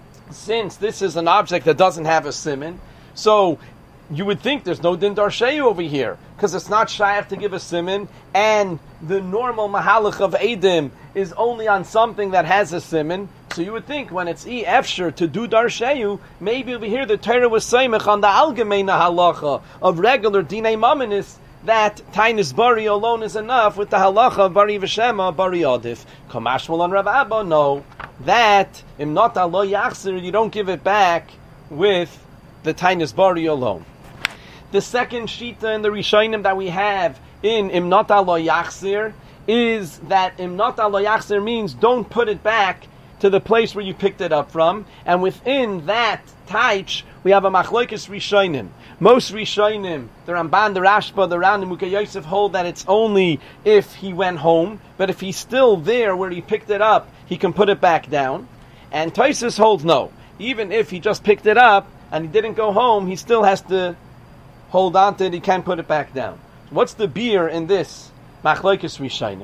since this is an object that doesn't have a siman, so you would think there's no din darshei over here, because it's not shayach to give a siman, and the normal mahalach of Eidim is only on something that has a siman. So you would think when it's efshar to do darsheyu, maybe over here the Torah was seimach on the algemeina halacha of regular dinei maminis, that tainis bari alone is enough with the halacha of bari v'shema bari adif. Kamashmal on Rav Abba, no, that imnot alo yachzir, you don't give it back with the tainis bari alone. The second shita in the Rishonim that we have in imnot alo yachzir is that imnot alo yachzir means don't put it back to the place where you picked it up from, and within that taich we have a machlokes Rishonim. Most Rishonim, the Ramban, the Rashba, the Ran, the Mukha Yosef hold that it's only if he went home, but if he's still there where he picked it up, he can put it back down. And Tosfos holds no. Even if he just picked it up and he didn't go home, he still has to hold on to it, he can't put it back down. What's the beer in this machlokes Rishonim?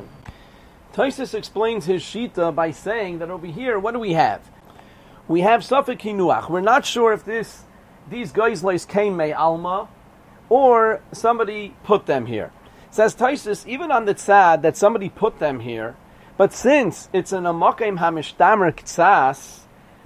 Tosfos explains his shita by saying that over here, what do we have? We have Safek Hinuach. We're not sure if these geizlos came mei alma, or somebody put them here. Says Tosfos, even on the tzad that somebody put them here, but since it's an amakim hamishtamer ktsas,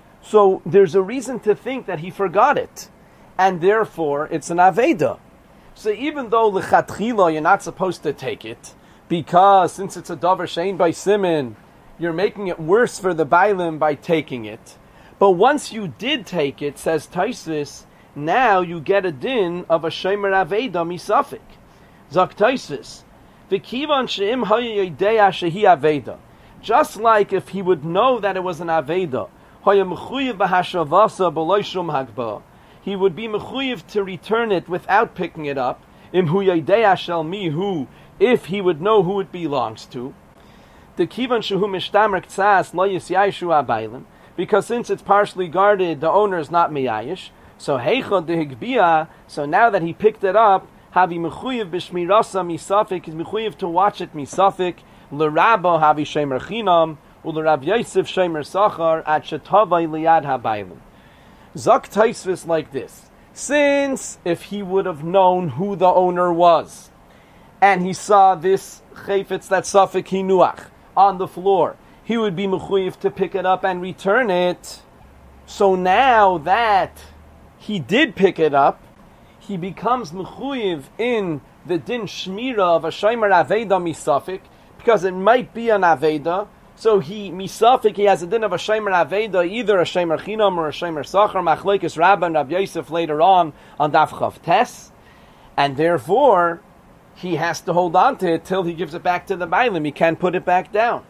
so there's a reason to think that he forgot it, and therefore it's an aveda. So even though lechatchila you're not supposed to take it, because since it's a davar shein by simin, you're making it worse for the bailim by taking it. But once you did take it, says Tosfos, now you get a din of a shomer aveda misafik. Zok Tosfos, v'kivan she'im haya yodea shehi aveda. Just like if he would know that it was an aveda, haya mechuyev b'hashavasa b'lo shum hagba, he would be mechuyev to return it without picking it up. Im hu yodea shel mi hu, if he would know who it belongs to. The kivan shehu mishtamer ktsas lo yisyayishu abaylim, because since it's partially guarded, the owner is not miyayish. So heichod dehigbia. So now that he picked it up, havi mechuyev b'shmirasa misafik, is mechuyev to watch it misafik. L'rabo havi shemer chinam, u'l'Rav Yosef shemer sachar at shetavai liyad habaylim. Zok Tosfos like this: since if he would have known who the owner was, and he saw this chayfetz, that safek hinuach, on the floor, he would be mechuyev to pick it up and return it. So now that he did pick it up, he becomes mechuyev in the din shmira of a shomer aveda misafik, because it might be an aveda. So he misafik, he has a din of a shomer aveda, either a shomer chinam or a shomer sachar, machlokes Rabba and Rav Yosef later on Daf Chav Tes, and therefore he has to hold on to it till he gives it back to the bailim. He can't put it back down.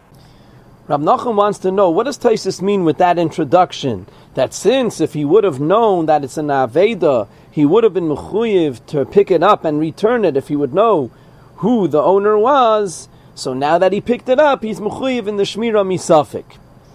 Rav Nachum wants to know, what does Tosfos mean with that introduction? That since if he would have known that it's an aveda, he would have been mechuyev to pick it up and return it if he would know who the owner was. So now that he picked it up, he's mechuyev in the shmira misafik.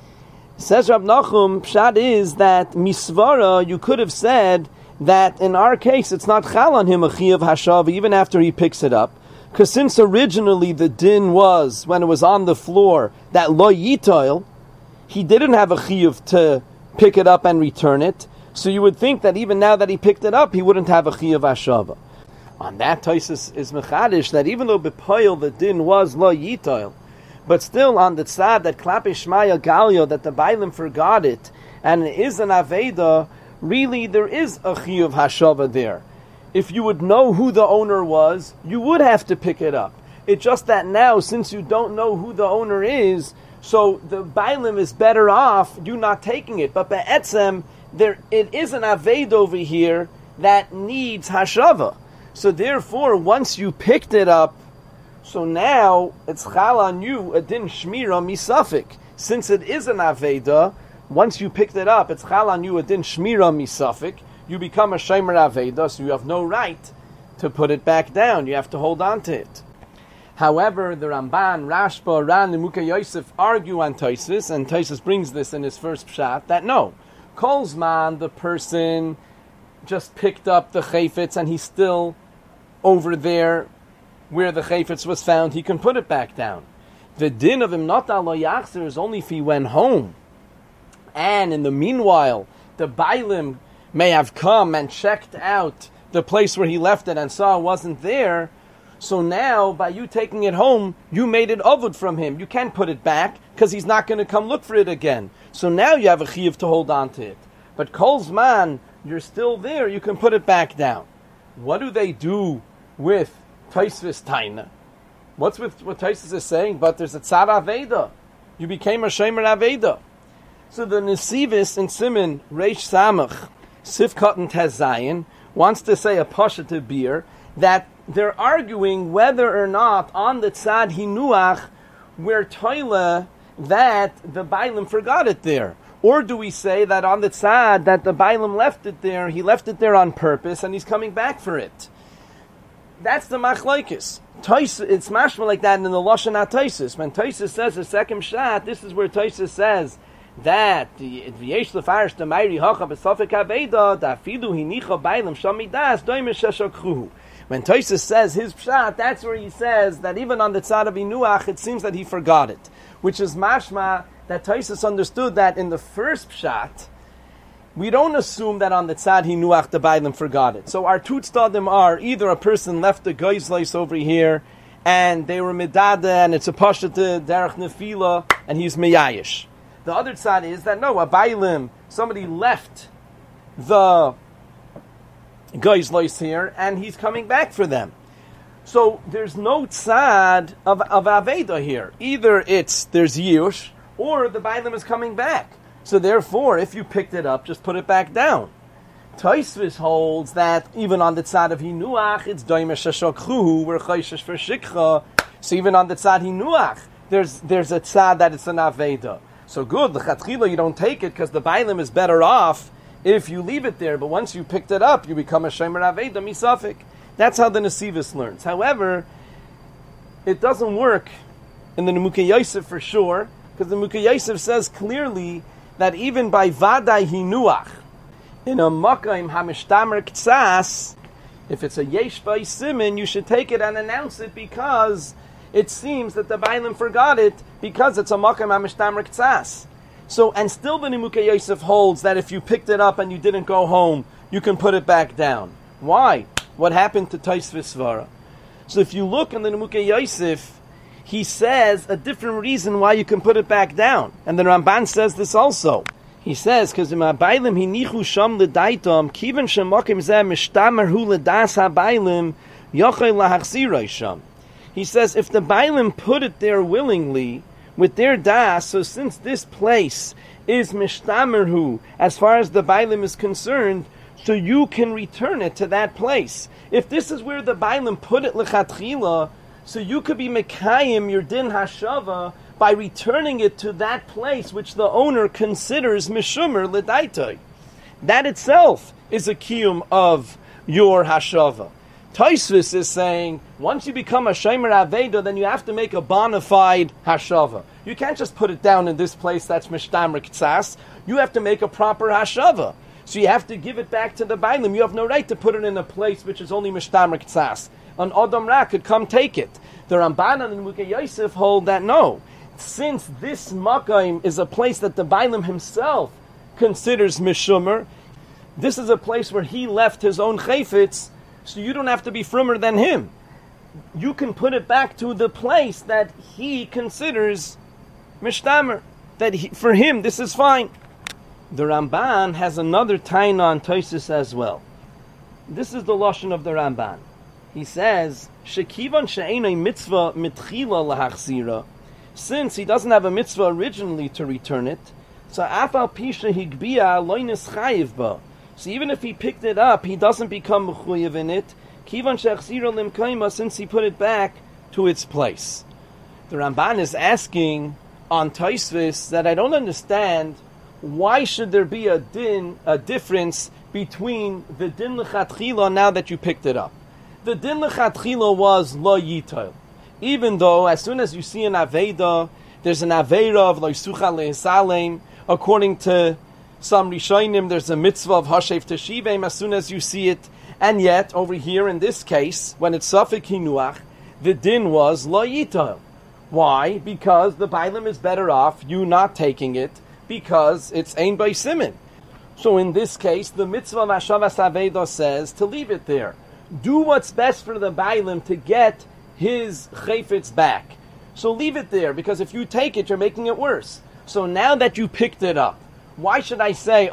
Says Rav Nachum, pshat is that misvara, you could have said that in our case it's not chal on him a chiyuv hashav even after he picks it up, because since originally the din was when it was on the floor that lo yitoil, he didn't have a chiyuv to pick it up and return it. So you would think that even now that he picked it up, he wouldn't have a chiyuv hashava. On that, Tosfos is mechadish that even though bepoil the din was lo yitoil, but still on the tzad that klape shmaya galio, that the bailim forgot it and it is an aveda, really there is a chiyuv hashava there. If you would know who the owner was, you would have to pick it up. It's just that now, since you don't know who the owner is, so the bailim is better off you not taking it. But be'etzem, it is an aved over here that needs hashava. So therefore, once you picked it up, so now it's chal on you a din shmira misafik. Since it is an aveda, once you picked it up, it's chal on you a din shmira misafik. You become a shomer aveda, so you have no right to put it back down. You have to hold on to it. However, the Ramban, Rashba, Ran, and Mukha Yosef argue on Tosfos, and Tosfos brings this in his first pshat, that no, Kol Zman, the person just picked up the chayfetz and he's still over there where the chayfetz was found, he can put it back down. The din of him not lo yachzer is only if he went home, and in the meanwhile, the Bailim may have come and checked out the place where he left it and saw it wasn't there. So now, by you taking it home, you made it avud from him. You can't put it back because he's not going to come look for it again. So now you have a chiyuv to hold on to it. But kol zman, you're still there, you can put it back down. What do they do with Tosfos Taina? What's with what Tosfos is saying? But there's a tzad aveda. You became a shemer aveda. So the Nesivis in Siman Reish Samach, Sifkat and Tez Zayin, wants to say a pashative beer that they're arguing whether or not on the tzad hinuach we're toile that the Bailim forgot it there. Or do we say that on the tzad that the Bailim left it there, he left it there on purpose and he's coming back for it? That's the machlokes. It's mashma like that in the Lashon HaTosfos. When Tosfos says the second shot, this is where Tosfos says that v'yesh lefarish d'mayri hacha b'safek aveda da'afilu hinicha bailim shamidas doimish sheshakruhu. When Tosfos says his pshat, that's where he says that even on the tzad of Inuach, it seems that he forgot it, which is mashma that Tosfos understood that in the first pshat, we don't assume that on the tzad Hinuach the bailim forgot it. So our two tzadim are either a person left the geizleis over here and they were midada and it's a pashata derech nefila and he's meyayish. The other tzad is that no, a bailim, somebody left the geizleis here and he's coming back for them. So there's no tzad of aveda here. Either there's yush or the bailim is coming back. So therefore, if you picked it up, just put it back down. Tosfos holds that even on the tzad of hinuach, it's doimish sheshakruhu, we're chayshish for shikha. So even on the tzad hinuach, there's a tzad that it's an aveda. So good, l'chatchila you don't take it because the bailim is better off if you leave it there. But once you picked it up, you become a shemer aveda misafik. That's how the Nesivis learns. However, it doesn't work in the Mukha Yosef for sure, because the Mukha Yosef says clearly that even by vadai hinuach, in a makayim hamishtamer ktsas, if it's a yesh by simin, you should take it and announce it because it seems that the bailim forgot it because it's a makayim hamishtamer ktsas. So, and still the Mukha Yosef holds that if you picked it up and you didn't go home, you can put it back down. Why? What happened to Tosfos Svara? So if you look in the Mukha Yosef, he says a different reason why you can put it back down. And the Ramban says this also. He says, because in Bailim hinichu sham l'daitam, kiven shemakim zeh mishtamer hu l'das ha-Bailim, yochei lahachziroi sham. He says, if the Bailim put it there willingly, with their das, so since this place is mishtamer hu, as far as the Bailim is concerned, so you can return it to that place. If this is where the Bailim put it l'chatchila, so you could be mekayim your din hashava by returning it to that place which the owner considers mishumer l'daitai. That itself is a kiyum of your hashava. Tosfos is saying, once you become a shemer aveda, then you have to make a bona fide hashava. You can't just put it down in this place that's mishtamer ktsas. You have to make a proper hashava. So you have to give it back to the bailim. You have no right to put it in a place which is only mishtamer ktsas. An Adam Ra could come take it. The Ramban and the Mukha Yosef hold that no. Since this Makayim is a place that the Bailim himself considers Mishumer, this is a place where he left his own chayfetz, so you don't have to be frummer than him. You can put it back to the place that he considers Mishtamer. For him, this is fine. The Ramban has another taina on Tosfos as well. This is the lashon of the Ramban. He says, "Shekivan she'enei mitzvah mitchila lahachzira." Since he doesn't have a mitzvah originally to return it, so afal pisha higbia loines chayiv ba. So even if he picked it up, he doesn't become mechuyev in it. Kivan she'achzira limkaima, since he put it back to its place. The Ramban is asking on Tosfos that I don't understand why should there be a difference between the din l'chatchila now that you picked it up. The din l'chatchila was lo yitayl. even though as soon as you see an Aveda, there's an Aveda of Loisucha Le'esalem. According to some Rishonim, there's a mitzvah of Hashev Teshivim as soon as you see it. And yet, over here in this case, when it's Safek Hinuach, the din was Lo Yitol. Why? Because the Bailam is better off you not taking it, because it's Ein Bei Simin. So in this case, the mitzvah of Hashavas Aveda says to leave it there. Do what's best for the Bailam to get his chayfetz back. So leave it there, because if you take it, you're making it worse. So now that you picked it up, why should I say,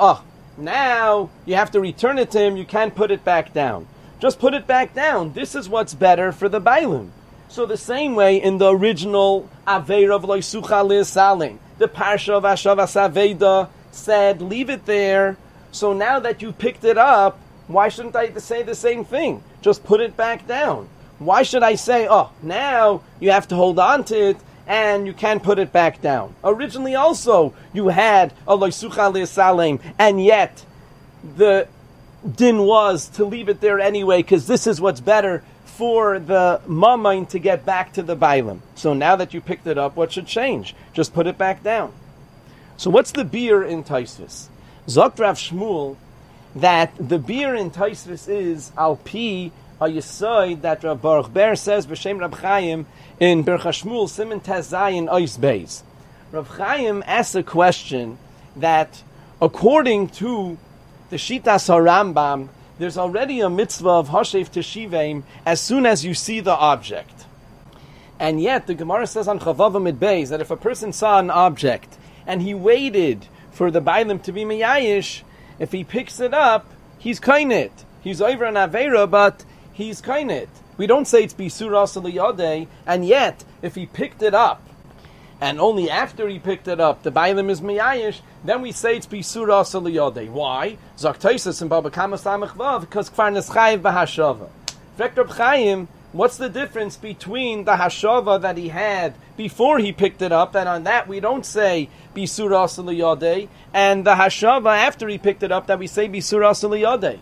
now you have to return it to him, you can't put it back down. Just put it back down. This is what's better for the Bailam. So the same way in the original Aveira of Loisucha Le'esalem, the Parsha of Hashavas Aveda said, leave it there. So now that you picked it up, why shouldn't I say the same thing? Just put it back down. Why should I say, now you have to hold on to it and you can't put it back down? Originally also, you had a Loisucha Le'esalem, and yet the din was to leave it there anyway, because this is what's better for the mamain to get back to the Bailam. So now that you picked it up, what should change? Just put it back down. So what's the beer in Taisvis? Zokt Rav Shmuel that the beer in Taisvis is Al-Pi a Yesoid that Rav Baruch Ber says B'Shem Rav Chaim in Ber Chashmuel Siman Tezayin Ois Beis. Rav Chaim asks a question that according to the Shitas HaRambam, there's already a mitzvah of Hashev Teshivim as soon as you see the object. And yet the Gemara says on Chavav Amid Beis that if a person saw an object and he waited for the Bailam to be Meyayish, if he picks it up, he's kainit. He's over an Aveira, but he's kainit. We don't say it's Bisura Saliyadeh, and yet, if he picked it up, and only after he picked it up, the Bailam is Meyayish, then we say it's Bisura Saliyadeh. Why? Zaktaisis and Baba Kama Samach Vav, because Kfar Neschayev Bahashava. Vector B'chaim, what's the difference between the Hashava that he had before he picked it up, and on that we don't say Bisura Saliyadeh, and the Hashava after he picked it up that we say Bisura Saliyadeh?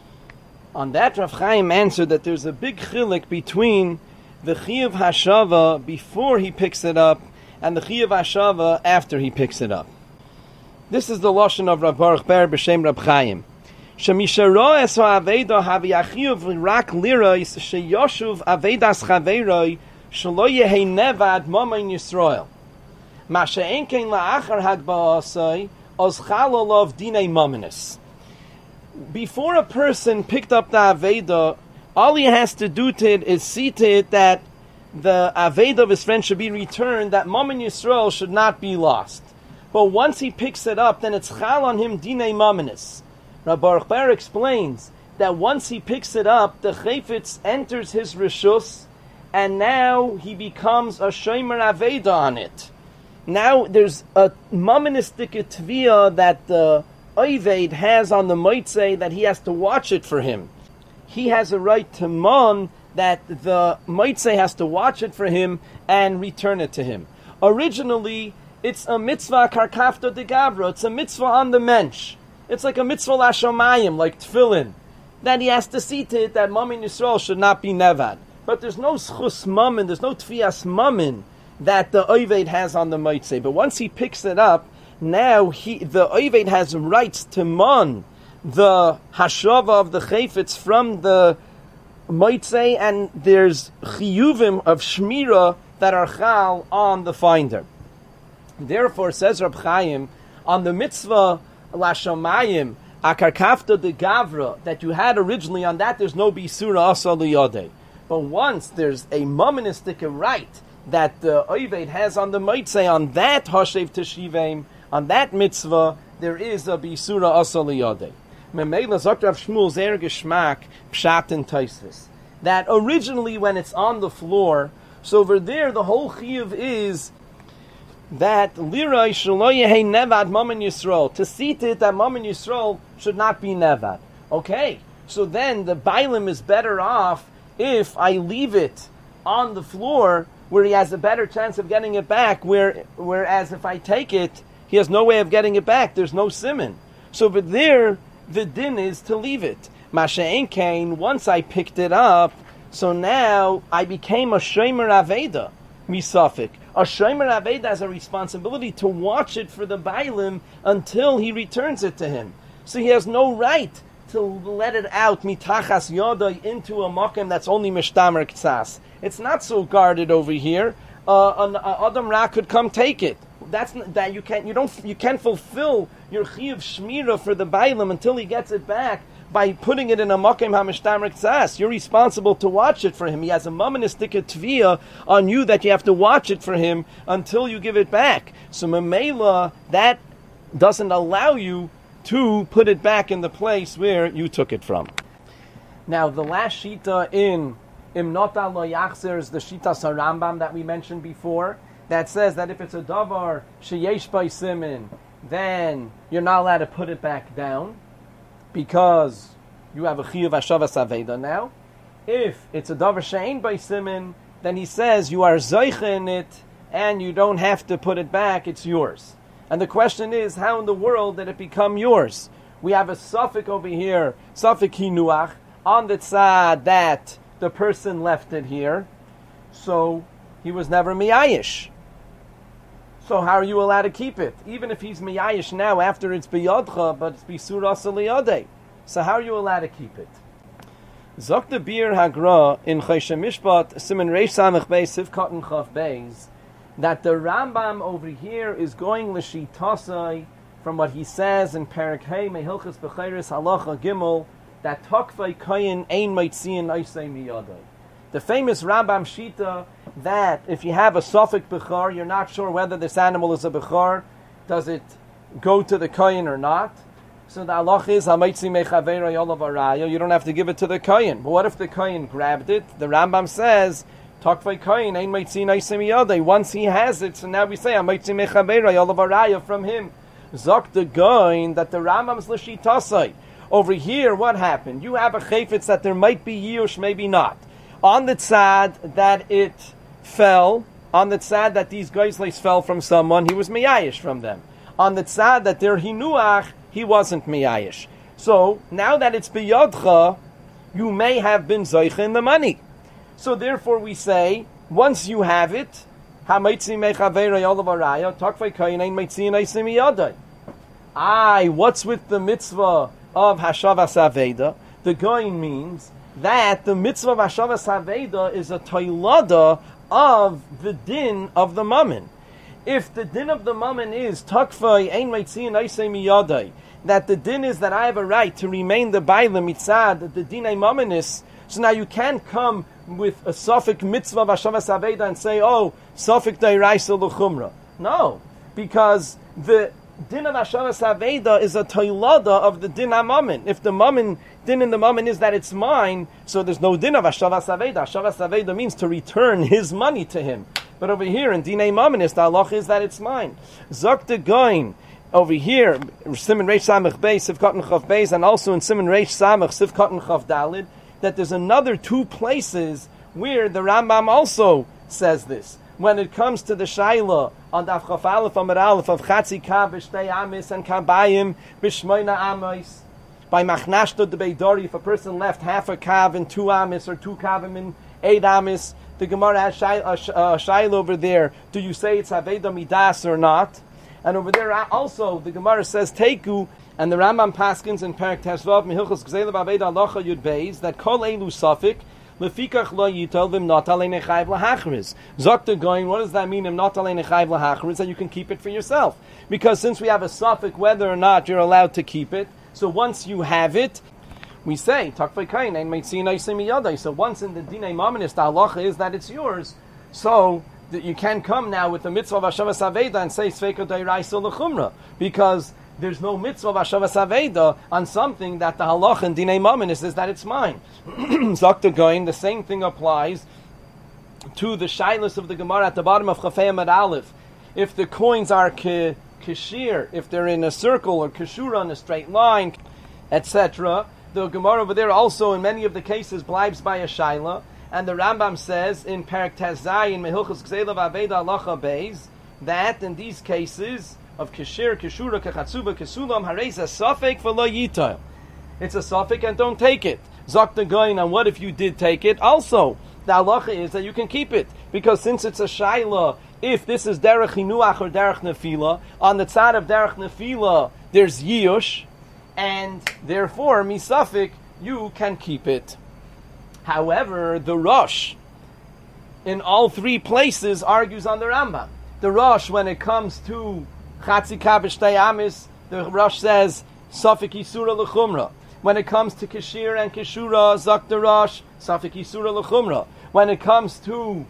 On that, Rav Chaim answered that there's a big chilik between the Chiyuv Hashava before he picks it up and the Chiyuv Hashava after he picks it up. This is the Lashon of Rav Baruch Ber B'Shem Rav Chaim. Shemisharo es ha'aveda havi achiyuv rak lirois sheyoshuv avedas chaveroi shelo yehei nevad mamayin Yisrael. Ma she'en kein la'achar hadba'asai oz chalolov dinei mamanis. Before a person picked up the Aveda, all he has to do to it is see to it that the Aveda of his friend should be returned, that Mammon Yisrael should not be lost. But once he picks it up, then it's chal on him dinei mamanis. Rabbi Baruch Ber explains that once he picks it up, the chayfetz enters his rishus, and now he becomes a shomer Aveda on it. Now there's a mamanistic tviyah that the Oived has on the Moitzei that he has to watch it for him. He has a right to mon that the Moitzei has to watch it for him and return it to him. Originally, it's a mitzvah karkafta de gavra. It's a mitzvah on the mensch. It's like a mitzvah lashomayim, like tefillin, that he has to see to it that Mammon Yisrael should not be nevad. But there's no schus mammon, there's no tfias mammon that the Oived has on the Moitzei. But once he picks it up, now the Oived has rights to mon the hashava of the chayfetz from the Moitzei, and there's chiyuvim of shmira that are chal on the finder. Therefore, says Rab Chaim, on the mitzvah lashamayim akarkafta de gavra that you had originally, on that there's no bisura asa liyodeh. But once there's a mamanistic right that the Oived has on the Moitzei, on that hashev teshivim, on that mitzvah, there is a bisura asa liyodeh. Memela Zok Rav Shmuel zer geschmack pshat and taisvis. That originally when it's on the floor, so over there the whole chiyuv is that lirai shelo yehei nevad Mammon Yisrael, to see to it that Mammon Yisrael should not be nevad. Okay, so then the Bailam is better off if I leave it on the floor where he has a better chance of getting it back, whereas if I take it, he has no way of getting it back. There's no siman. So over there, the din is to leave it. Masha'en kain, once I picked it up, So now I became a Shomer Aveda, misafik. A Shomer Aveda has a responsibility to watch it for the Bailim until he returns it to him. So he has no right to let it out mitachas yodai into a makom that's only mishtamer ktsas. It's not so guarded over here. An Adam Ra could come take it. That's that you can't fulfill your chiyuv shmira for the Bailim until he gets it back by putting it in a makom hamishtamer ktsas. You're responsible to watch it for him. He has a momonistic tviyah on you that you have to watch it for him until you give it back. So memela, that doesn't allow you to put it back in the place where you took it from. Now, the last shita in Imnota Lo Yachzer is the shita Sarambam that we mentioned before, that says that if it's a davar sheyesh by simin, then you're not allowed to put it back down because you have a chiyuv hashavas aveda now. If it's a davar she'ein by simin, then he says you are zoiche in it and you don't have to put it back, it's yours. And the question is, how in the world did it become yours? We have a suffix over here, suffix hinuach, on the tzad that the person left it here, so he was never miyayish. So how are you allowed to keep it? Even if he's miyayish now after it's biyadcha, but it's bisura saliyadeh. So how are you allowed to keep it? Zok the Bir Hagra in Choshen Mishpat, Siman Reish Samech Beis, Sivkot and Chav Beis, that the Rambam over here is going l'shitasai from what he says in Perek Hey Mehilchas Bechiris Halacha Gimel, that Tokvei Kayin Ein Meitziin Eisei Miyadai. The famous Rambam Shita that if you have a Suffolk Bechar, you're not sure whether this animal is a Bechar, does it go to the Kayin or not? So the halach is Hamaitzi Mechaveira Yolav Araya, you don't have to give it to the Kayin. But what if the Kayin grabbed it? The Rambam says Takvei Kayin Ein Meitziin Eisei Miyadai. Once he has it, so now we say Hamaitzi Mechaveira Yolav Araya from him. Zok the Goin that the Rambam's l'shitasai. Over here, what happened? You have a chayfetz that there might be yush, maybe not. On the tzad that it fell, on the tzad that these geisles fell from someone, he was miyayish from them. On the tzad that they're hinuach, he wasn't miyayish. So, now that it's biyadcha, you may have been zoich in the money. So therefore we say, once you have it, ha'maitzi mechaveira yolav araya, takvei kayin ein maitzi neisim yadai. What's with the mitzvah of Hashavas Aveda? The Goin means that the mitzvah of Hashavas Aveda is a toilada of the din of the mammon. If the din of the mammon is takfai ein meitzin eisei miyadai, that the din is that I have a right to remain the baila mitzad, the din mammonis, so now you can't come with a suffix mitzvah of Hashavas Aveda and say, oh, suffix dairaisa l'chumra. No, because the din of Hashavas Aveda is a toilada of the din ha'mammon. If the mammon, din in the mammon is that it's mine, so there's no din of Hashavas Aveda. Hashavas Aveda means to return his money to him. But over here in din ha'mammonis, the halach is that it's mine. Zok the Goin, over here, Siman Reish Samech Beis, Sivkot and Chav Beis, and also in Siman Reish Samech, Sivkot and Chav Dalid, that there's another two places where the Rambam also says this. When it comes to the Shaila on Daf Chaf Aleph Amar Aleph of Chatzi Kav B'Shtei Amis and Kabayim B'Shmoina Amos, by Machnashto the Beidori, if a person left half a Kav in 2 Amis or 2 Kavim in 8 Amis, the Gemara has Shaila over there. Do you say it's Aveda Midas or not? And over there also the Gemara says Teiku, and the Rambam Paskins in Perek Teshvav Mehilchos Gzeilav Aveda Halacha Yud Beis that Kol Elu Safik Lefikach lo yitel v'im not alei nechayv lahachriz. Zok going, what does that mean? Im not alei nechayv lahachriz, that you can keep it for yourself. Because since we have a suffix whether or not you're allowed to keep it, so once you have it, we say takvei kain ein meitzin eisei miyadai. So once in the dinei mamanis, the halacha is that it's yours. So that you can come now with the mitzvah of Hashavas Aveda and say sveika dairaisa l'chumra, because there's no mitzvah of Hashavas Aveda on something that the halach in Dinei Mamanis is that it's mine. Zakta Goin, the same thing applies to the shailas of the Gemara at the bottom of Chafei Amad Aleph. If the coins are kashir, if they're in a circle or kashura in a straight line, etc., the Gemara over there also in many of the cases blibes by a shaila, and the Rambam says in Perek Tezai in Mehilchos Gzeilav Aveda Halacha Beis that in these cases of kashir, kashura, kachatsuba, kasulam, hareza, safek v'lo yitail. It's a safek and don't take it. Zok the Goin, and what if you did take it? Also, the halacha is that you can keep it, because since it's a shaila, if this is derech chinuach or derech nefila, on the tzad of derech nefila, there's yiyush, and therefore, misafik, you can keep it. However, the Rosh, in all three places, argues on the Rambam. The Rosh, when it comes to Chatzi Kabesh Amis, the Rosh says, Safik Yisura L'chumra. When it comes to Kishir and Kishura, Zak the Rosh, Safik Yisura L'chumra. When it comes to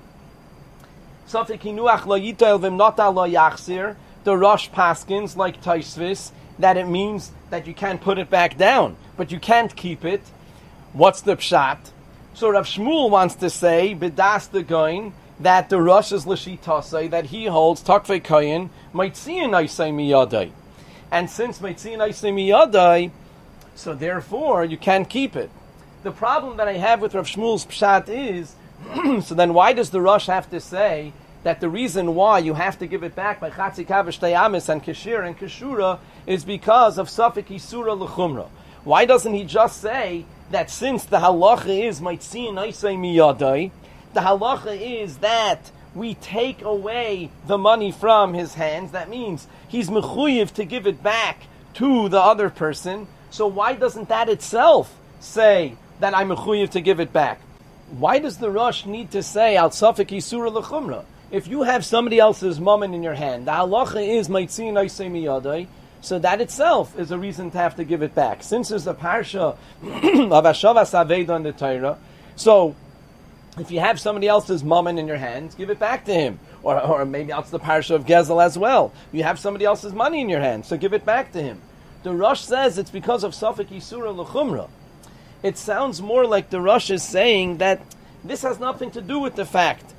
Safik Hinuach Lo Yitael V'mnota Lo Yachsir, the Rosh paskins, like Taisvis, that it means that you can't put it back down, but you can't keep it. What's the pshat? So Rav Shmuel wants to say, B'das the Goin, that the Rosh is L'shitasei, that he holds Takvei Koyin, Maitzian Aisei Miyadai. And since Maitzian Aisei Miyadai, so therefore you can't keep it. The problem that I have with Rav Shmuel's pshat is, so then why does the Rosh have to say that the reason why you have to give it back by Chatzi Kavesh Amis and Kishir and Kishura is because of Safik Yisura L'chumra? Why doesn't he just say that since the halacha is Maitzian Aisei Miyadai, the halacha is that we take away the money from his hands. That means he's mechuyev to give it back to the other person. So why doesn't that itself say that I'm mechuyev to give it back? Why does the Rosh need to say al safek yisura l'chumra? If you have somebody else's mammon in your hand, the halacha is maitzin aisei miyadai, so that itself is a reason to have to give it back. Since there's a parsha of Hashavas Aveda in the Torah, so if you have somebody else's mammon in your hands, give it back to him. Or maybe that's the parsha of Gezel as well. You have somebody else's money in your hands, so give it back to him. The Rosh says it's because of Safek Yisura L'chumra. It sounds more like the Rosh is saying that this has nothing to do with the fact.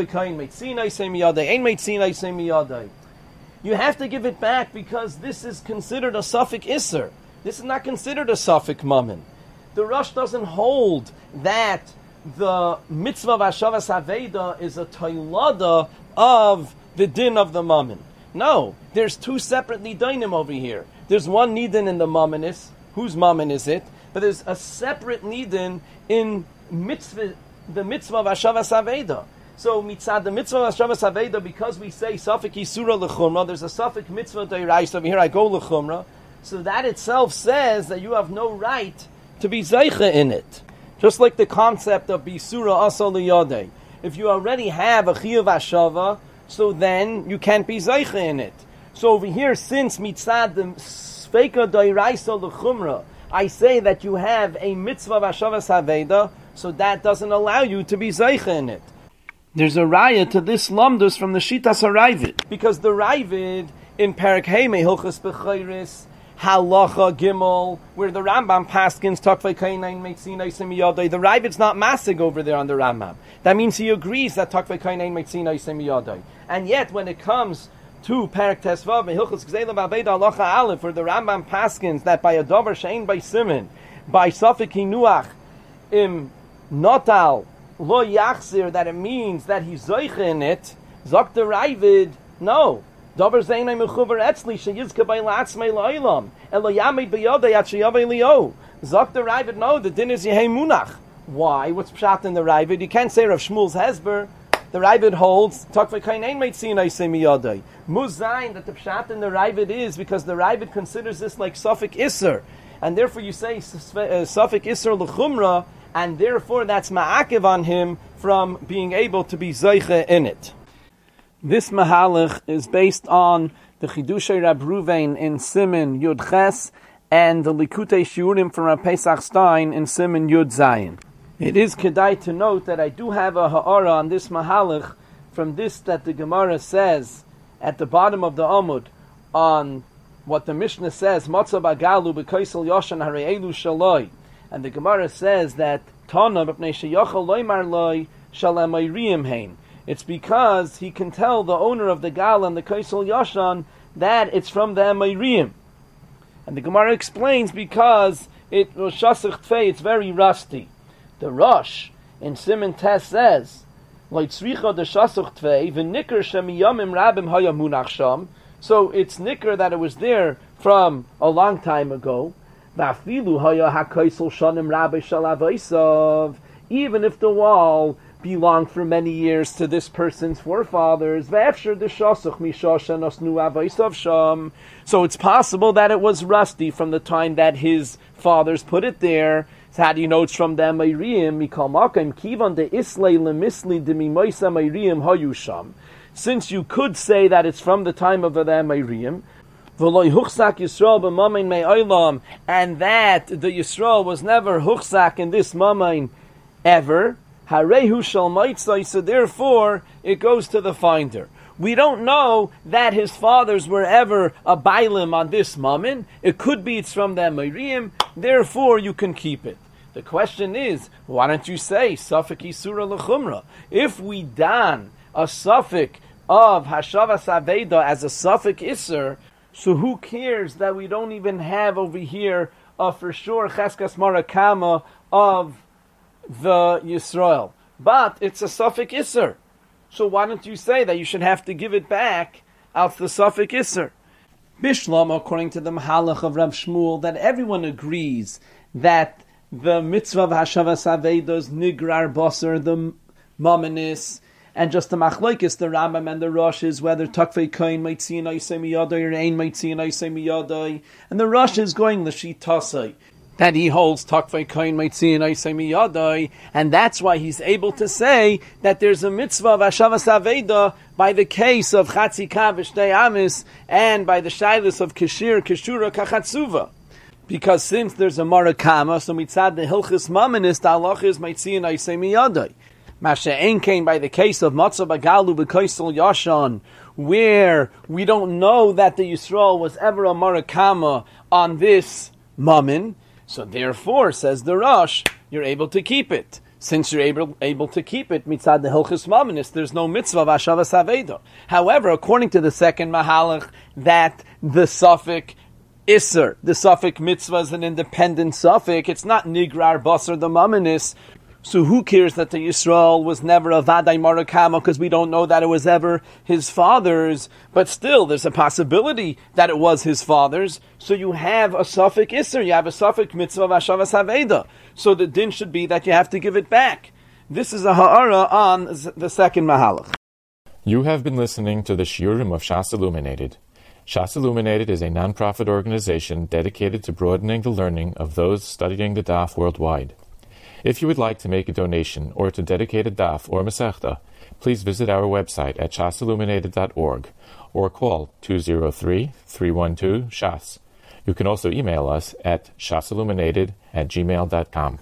You have to give it back because this is considered a Safek Isser. This is not considered a Safek Mammon. The Rosh doesn't hold that the mitzvah of Hashavas Aveda is a toilada of the din of the mammon. No, there's two separate nidanim over here. There's one nidin in the mammonis. Whose mammon is it? But there's a separate nidin in mitzvah, the mitzvah of Hashavas Aveda. So mitzad the mitzvah of Hashavas Aveda, because we say Safek Yisura L'chumra, there's a Safek mitzvah Deiraisa. Over here I go L'chumra. So that itself says that you have no right to be zeicha in it. Just like the concept of Bisura Asal Liyadeh. If you already have a Chiyuv Hashava, so then you can't be Zeicha in it. So over here, since Mitzad the Sfeika Dairaisa L'chumra, I say that you have a Mitzvah of Hashavas Haveda, so that doesn't allow you to be Zeicha in it. There's a raya to this Lamdus from the Shitas HaRavid, because the Ravid in Perek Heimei Hilchos B'chayris, Halacha Gimel, where the Rambam paskins Takvei Kainain Meitzin Aisem Yadai. The Ravid's not masig over there on the Rambam. That means he agrees that Takvei Kainain Meitzin Aisem Yadai. And yet, when it comes to Perek Tesvav and Hilchos Gzeila Baveda Halacha Aleph, where the Rambam paskins that by a davar shein by Simen, by Safek Hinuach im Notal Lo Yachzir, that it means that he's zoiche in it. Zok the Ravid, no. Davar zeinay mechuver etzli sheyizka by latzmei la'olam elo yamid b'yodei at sheyavei li'o. Zok the Ravid, no, the din is yehei munach. Why? What's pshat in the Ravid? You can't say Rav Shmuel's hesber. The Ravid holds takvei kainain meitzin aisei miyodei. Muzayin, that the pshat in the Ravid is because the Ravid considers this like Safek Isser, and therefore you say Safek Isser l'chumra, and therefore that's ma'akev on him from being able to be zeiche in it. This mahalach is based on the Chidushei Rab Ruvain in Siman Yud Ches and the Likutei Shiurim from Rab Pesach Stein in Siman Yud Zayin. It is kedai to note that I do have a ha'ara on this mahalach from this that the Gemara says at the bottom of the Amud on what the Mishnah says, Matzah bagalu b'koisel yoshan hare'elu shaloi. And the Gemara says that Tana b'pnei sheyachal loymar loy shalamayriim hein. It's because he can tell the owner of the gal and the Kaisel Yashan that it's from the Amayriim. And the Gemara explains because it was Shasach Tfei, it's very rusty. The Rosh in Siman Tes says, Leitzricha de Shasach Tfei, v'nikr shemiyamim rabim hayamunach sham. So it's nikr that it was there from a long time ago. Even if the wall belonged for many years to this person's forefathers, so it's possible that it was rusty from the time that his fathers put it there. So how do you know it's from the Amoriyim? Since you could say that it's from the time of the Amoriyim, and that the Yisrael was never huchzak in this mamain ever, so therefore it goes to the finder. We don't know that his fathers were ever a bailim on this mammon. It could be it's from the Amoriyim, therefore you can keep it. The question is, why don't you say Safek Isura L'chumra? If we dan a Safek of Hashavas Aveda as a Safek Isur, so who cares that we don't even have over here a for sure Cheskas Marakama of the Yisrael? But it's a Safek Isur. So why don't you say that you should have to give it back out the Safek Isur? Bishlam, according to the Mahalach of Rav Shmuel, that everyone agrees that the mitzvah of Hashavas Aveda is Nigrar Basar, the Mamanis, and just the Machlokes, the Rambam and the Rosh is whether Takvei Koin might see an Isai Miyadai or Ein might see an Isai Miyadai. And the Rosh is going L'Shitasai, that he holds Takvei Koin might see an Isai Miyadai, and that's why he's able to say that there's a mitzvah of Hashavas Aveda by the case of Chatzi Kavish Dei Amis and by the Shailis of Kishir, Kishura, Kachatsuva. Because since there's a Marakama, so mitzad the Hilchis Mamanis, the halachis might see an Isai Miyadai. Masha Ein came by the case of Matzah Bagalu B'Koisel Yashan, where we don't know that the Yisrael was ever a Marakama on this Mammon, so therefore, says the Rosh, you're able to keep it. Since you're able to keep it, mitzad the Hilchis Mamanis, there's no mitzvah of Hashavas Aveda. However, according to the second Mahalach, that the Safek Isser, the Safek Mitzvah is an independent Safek, it's not Nigrar Basar the Mamanis. So who cares that the Yisrael was never a Vadai Marakama, because we don't know that it was ever his father's, but still there's a possibility that it was his father's. So you have a Safek Isser, you have a Safek Mitzvah of Hashavas Aveda. So the din should be that you have to give it back. This is a ha'ara on the second Mahalach. You have been listening to the Shiurim of Shas Illuminated. Shas Illuminated is a non-profit organization dedicated to broadening the learning of those studying the Daf worldwide. If you would like to make a donation or to dedicate a daf or masechta, please visit our website at shasilluminated.org or call 203-312-SHAS. You can also email us at shasilluminated@gmail.com.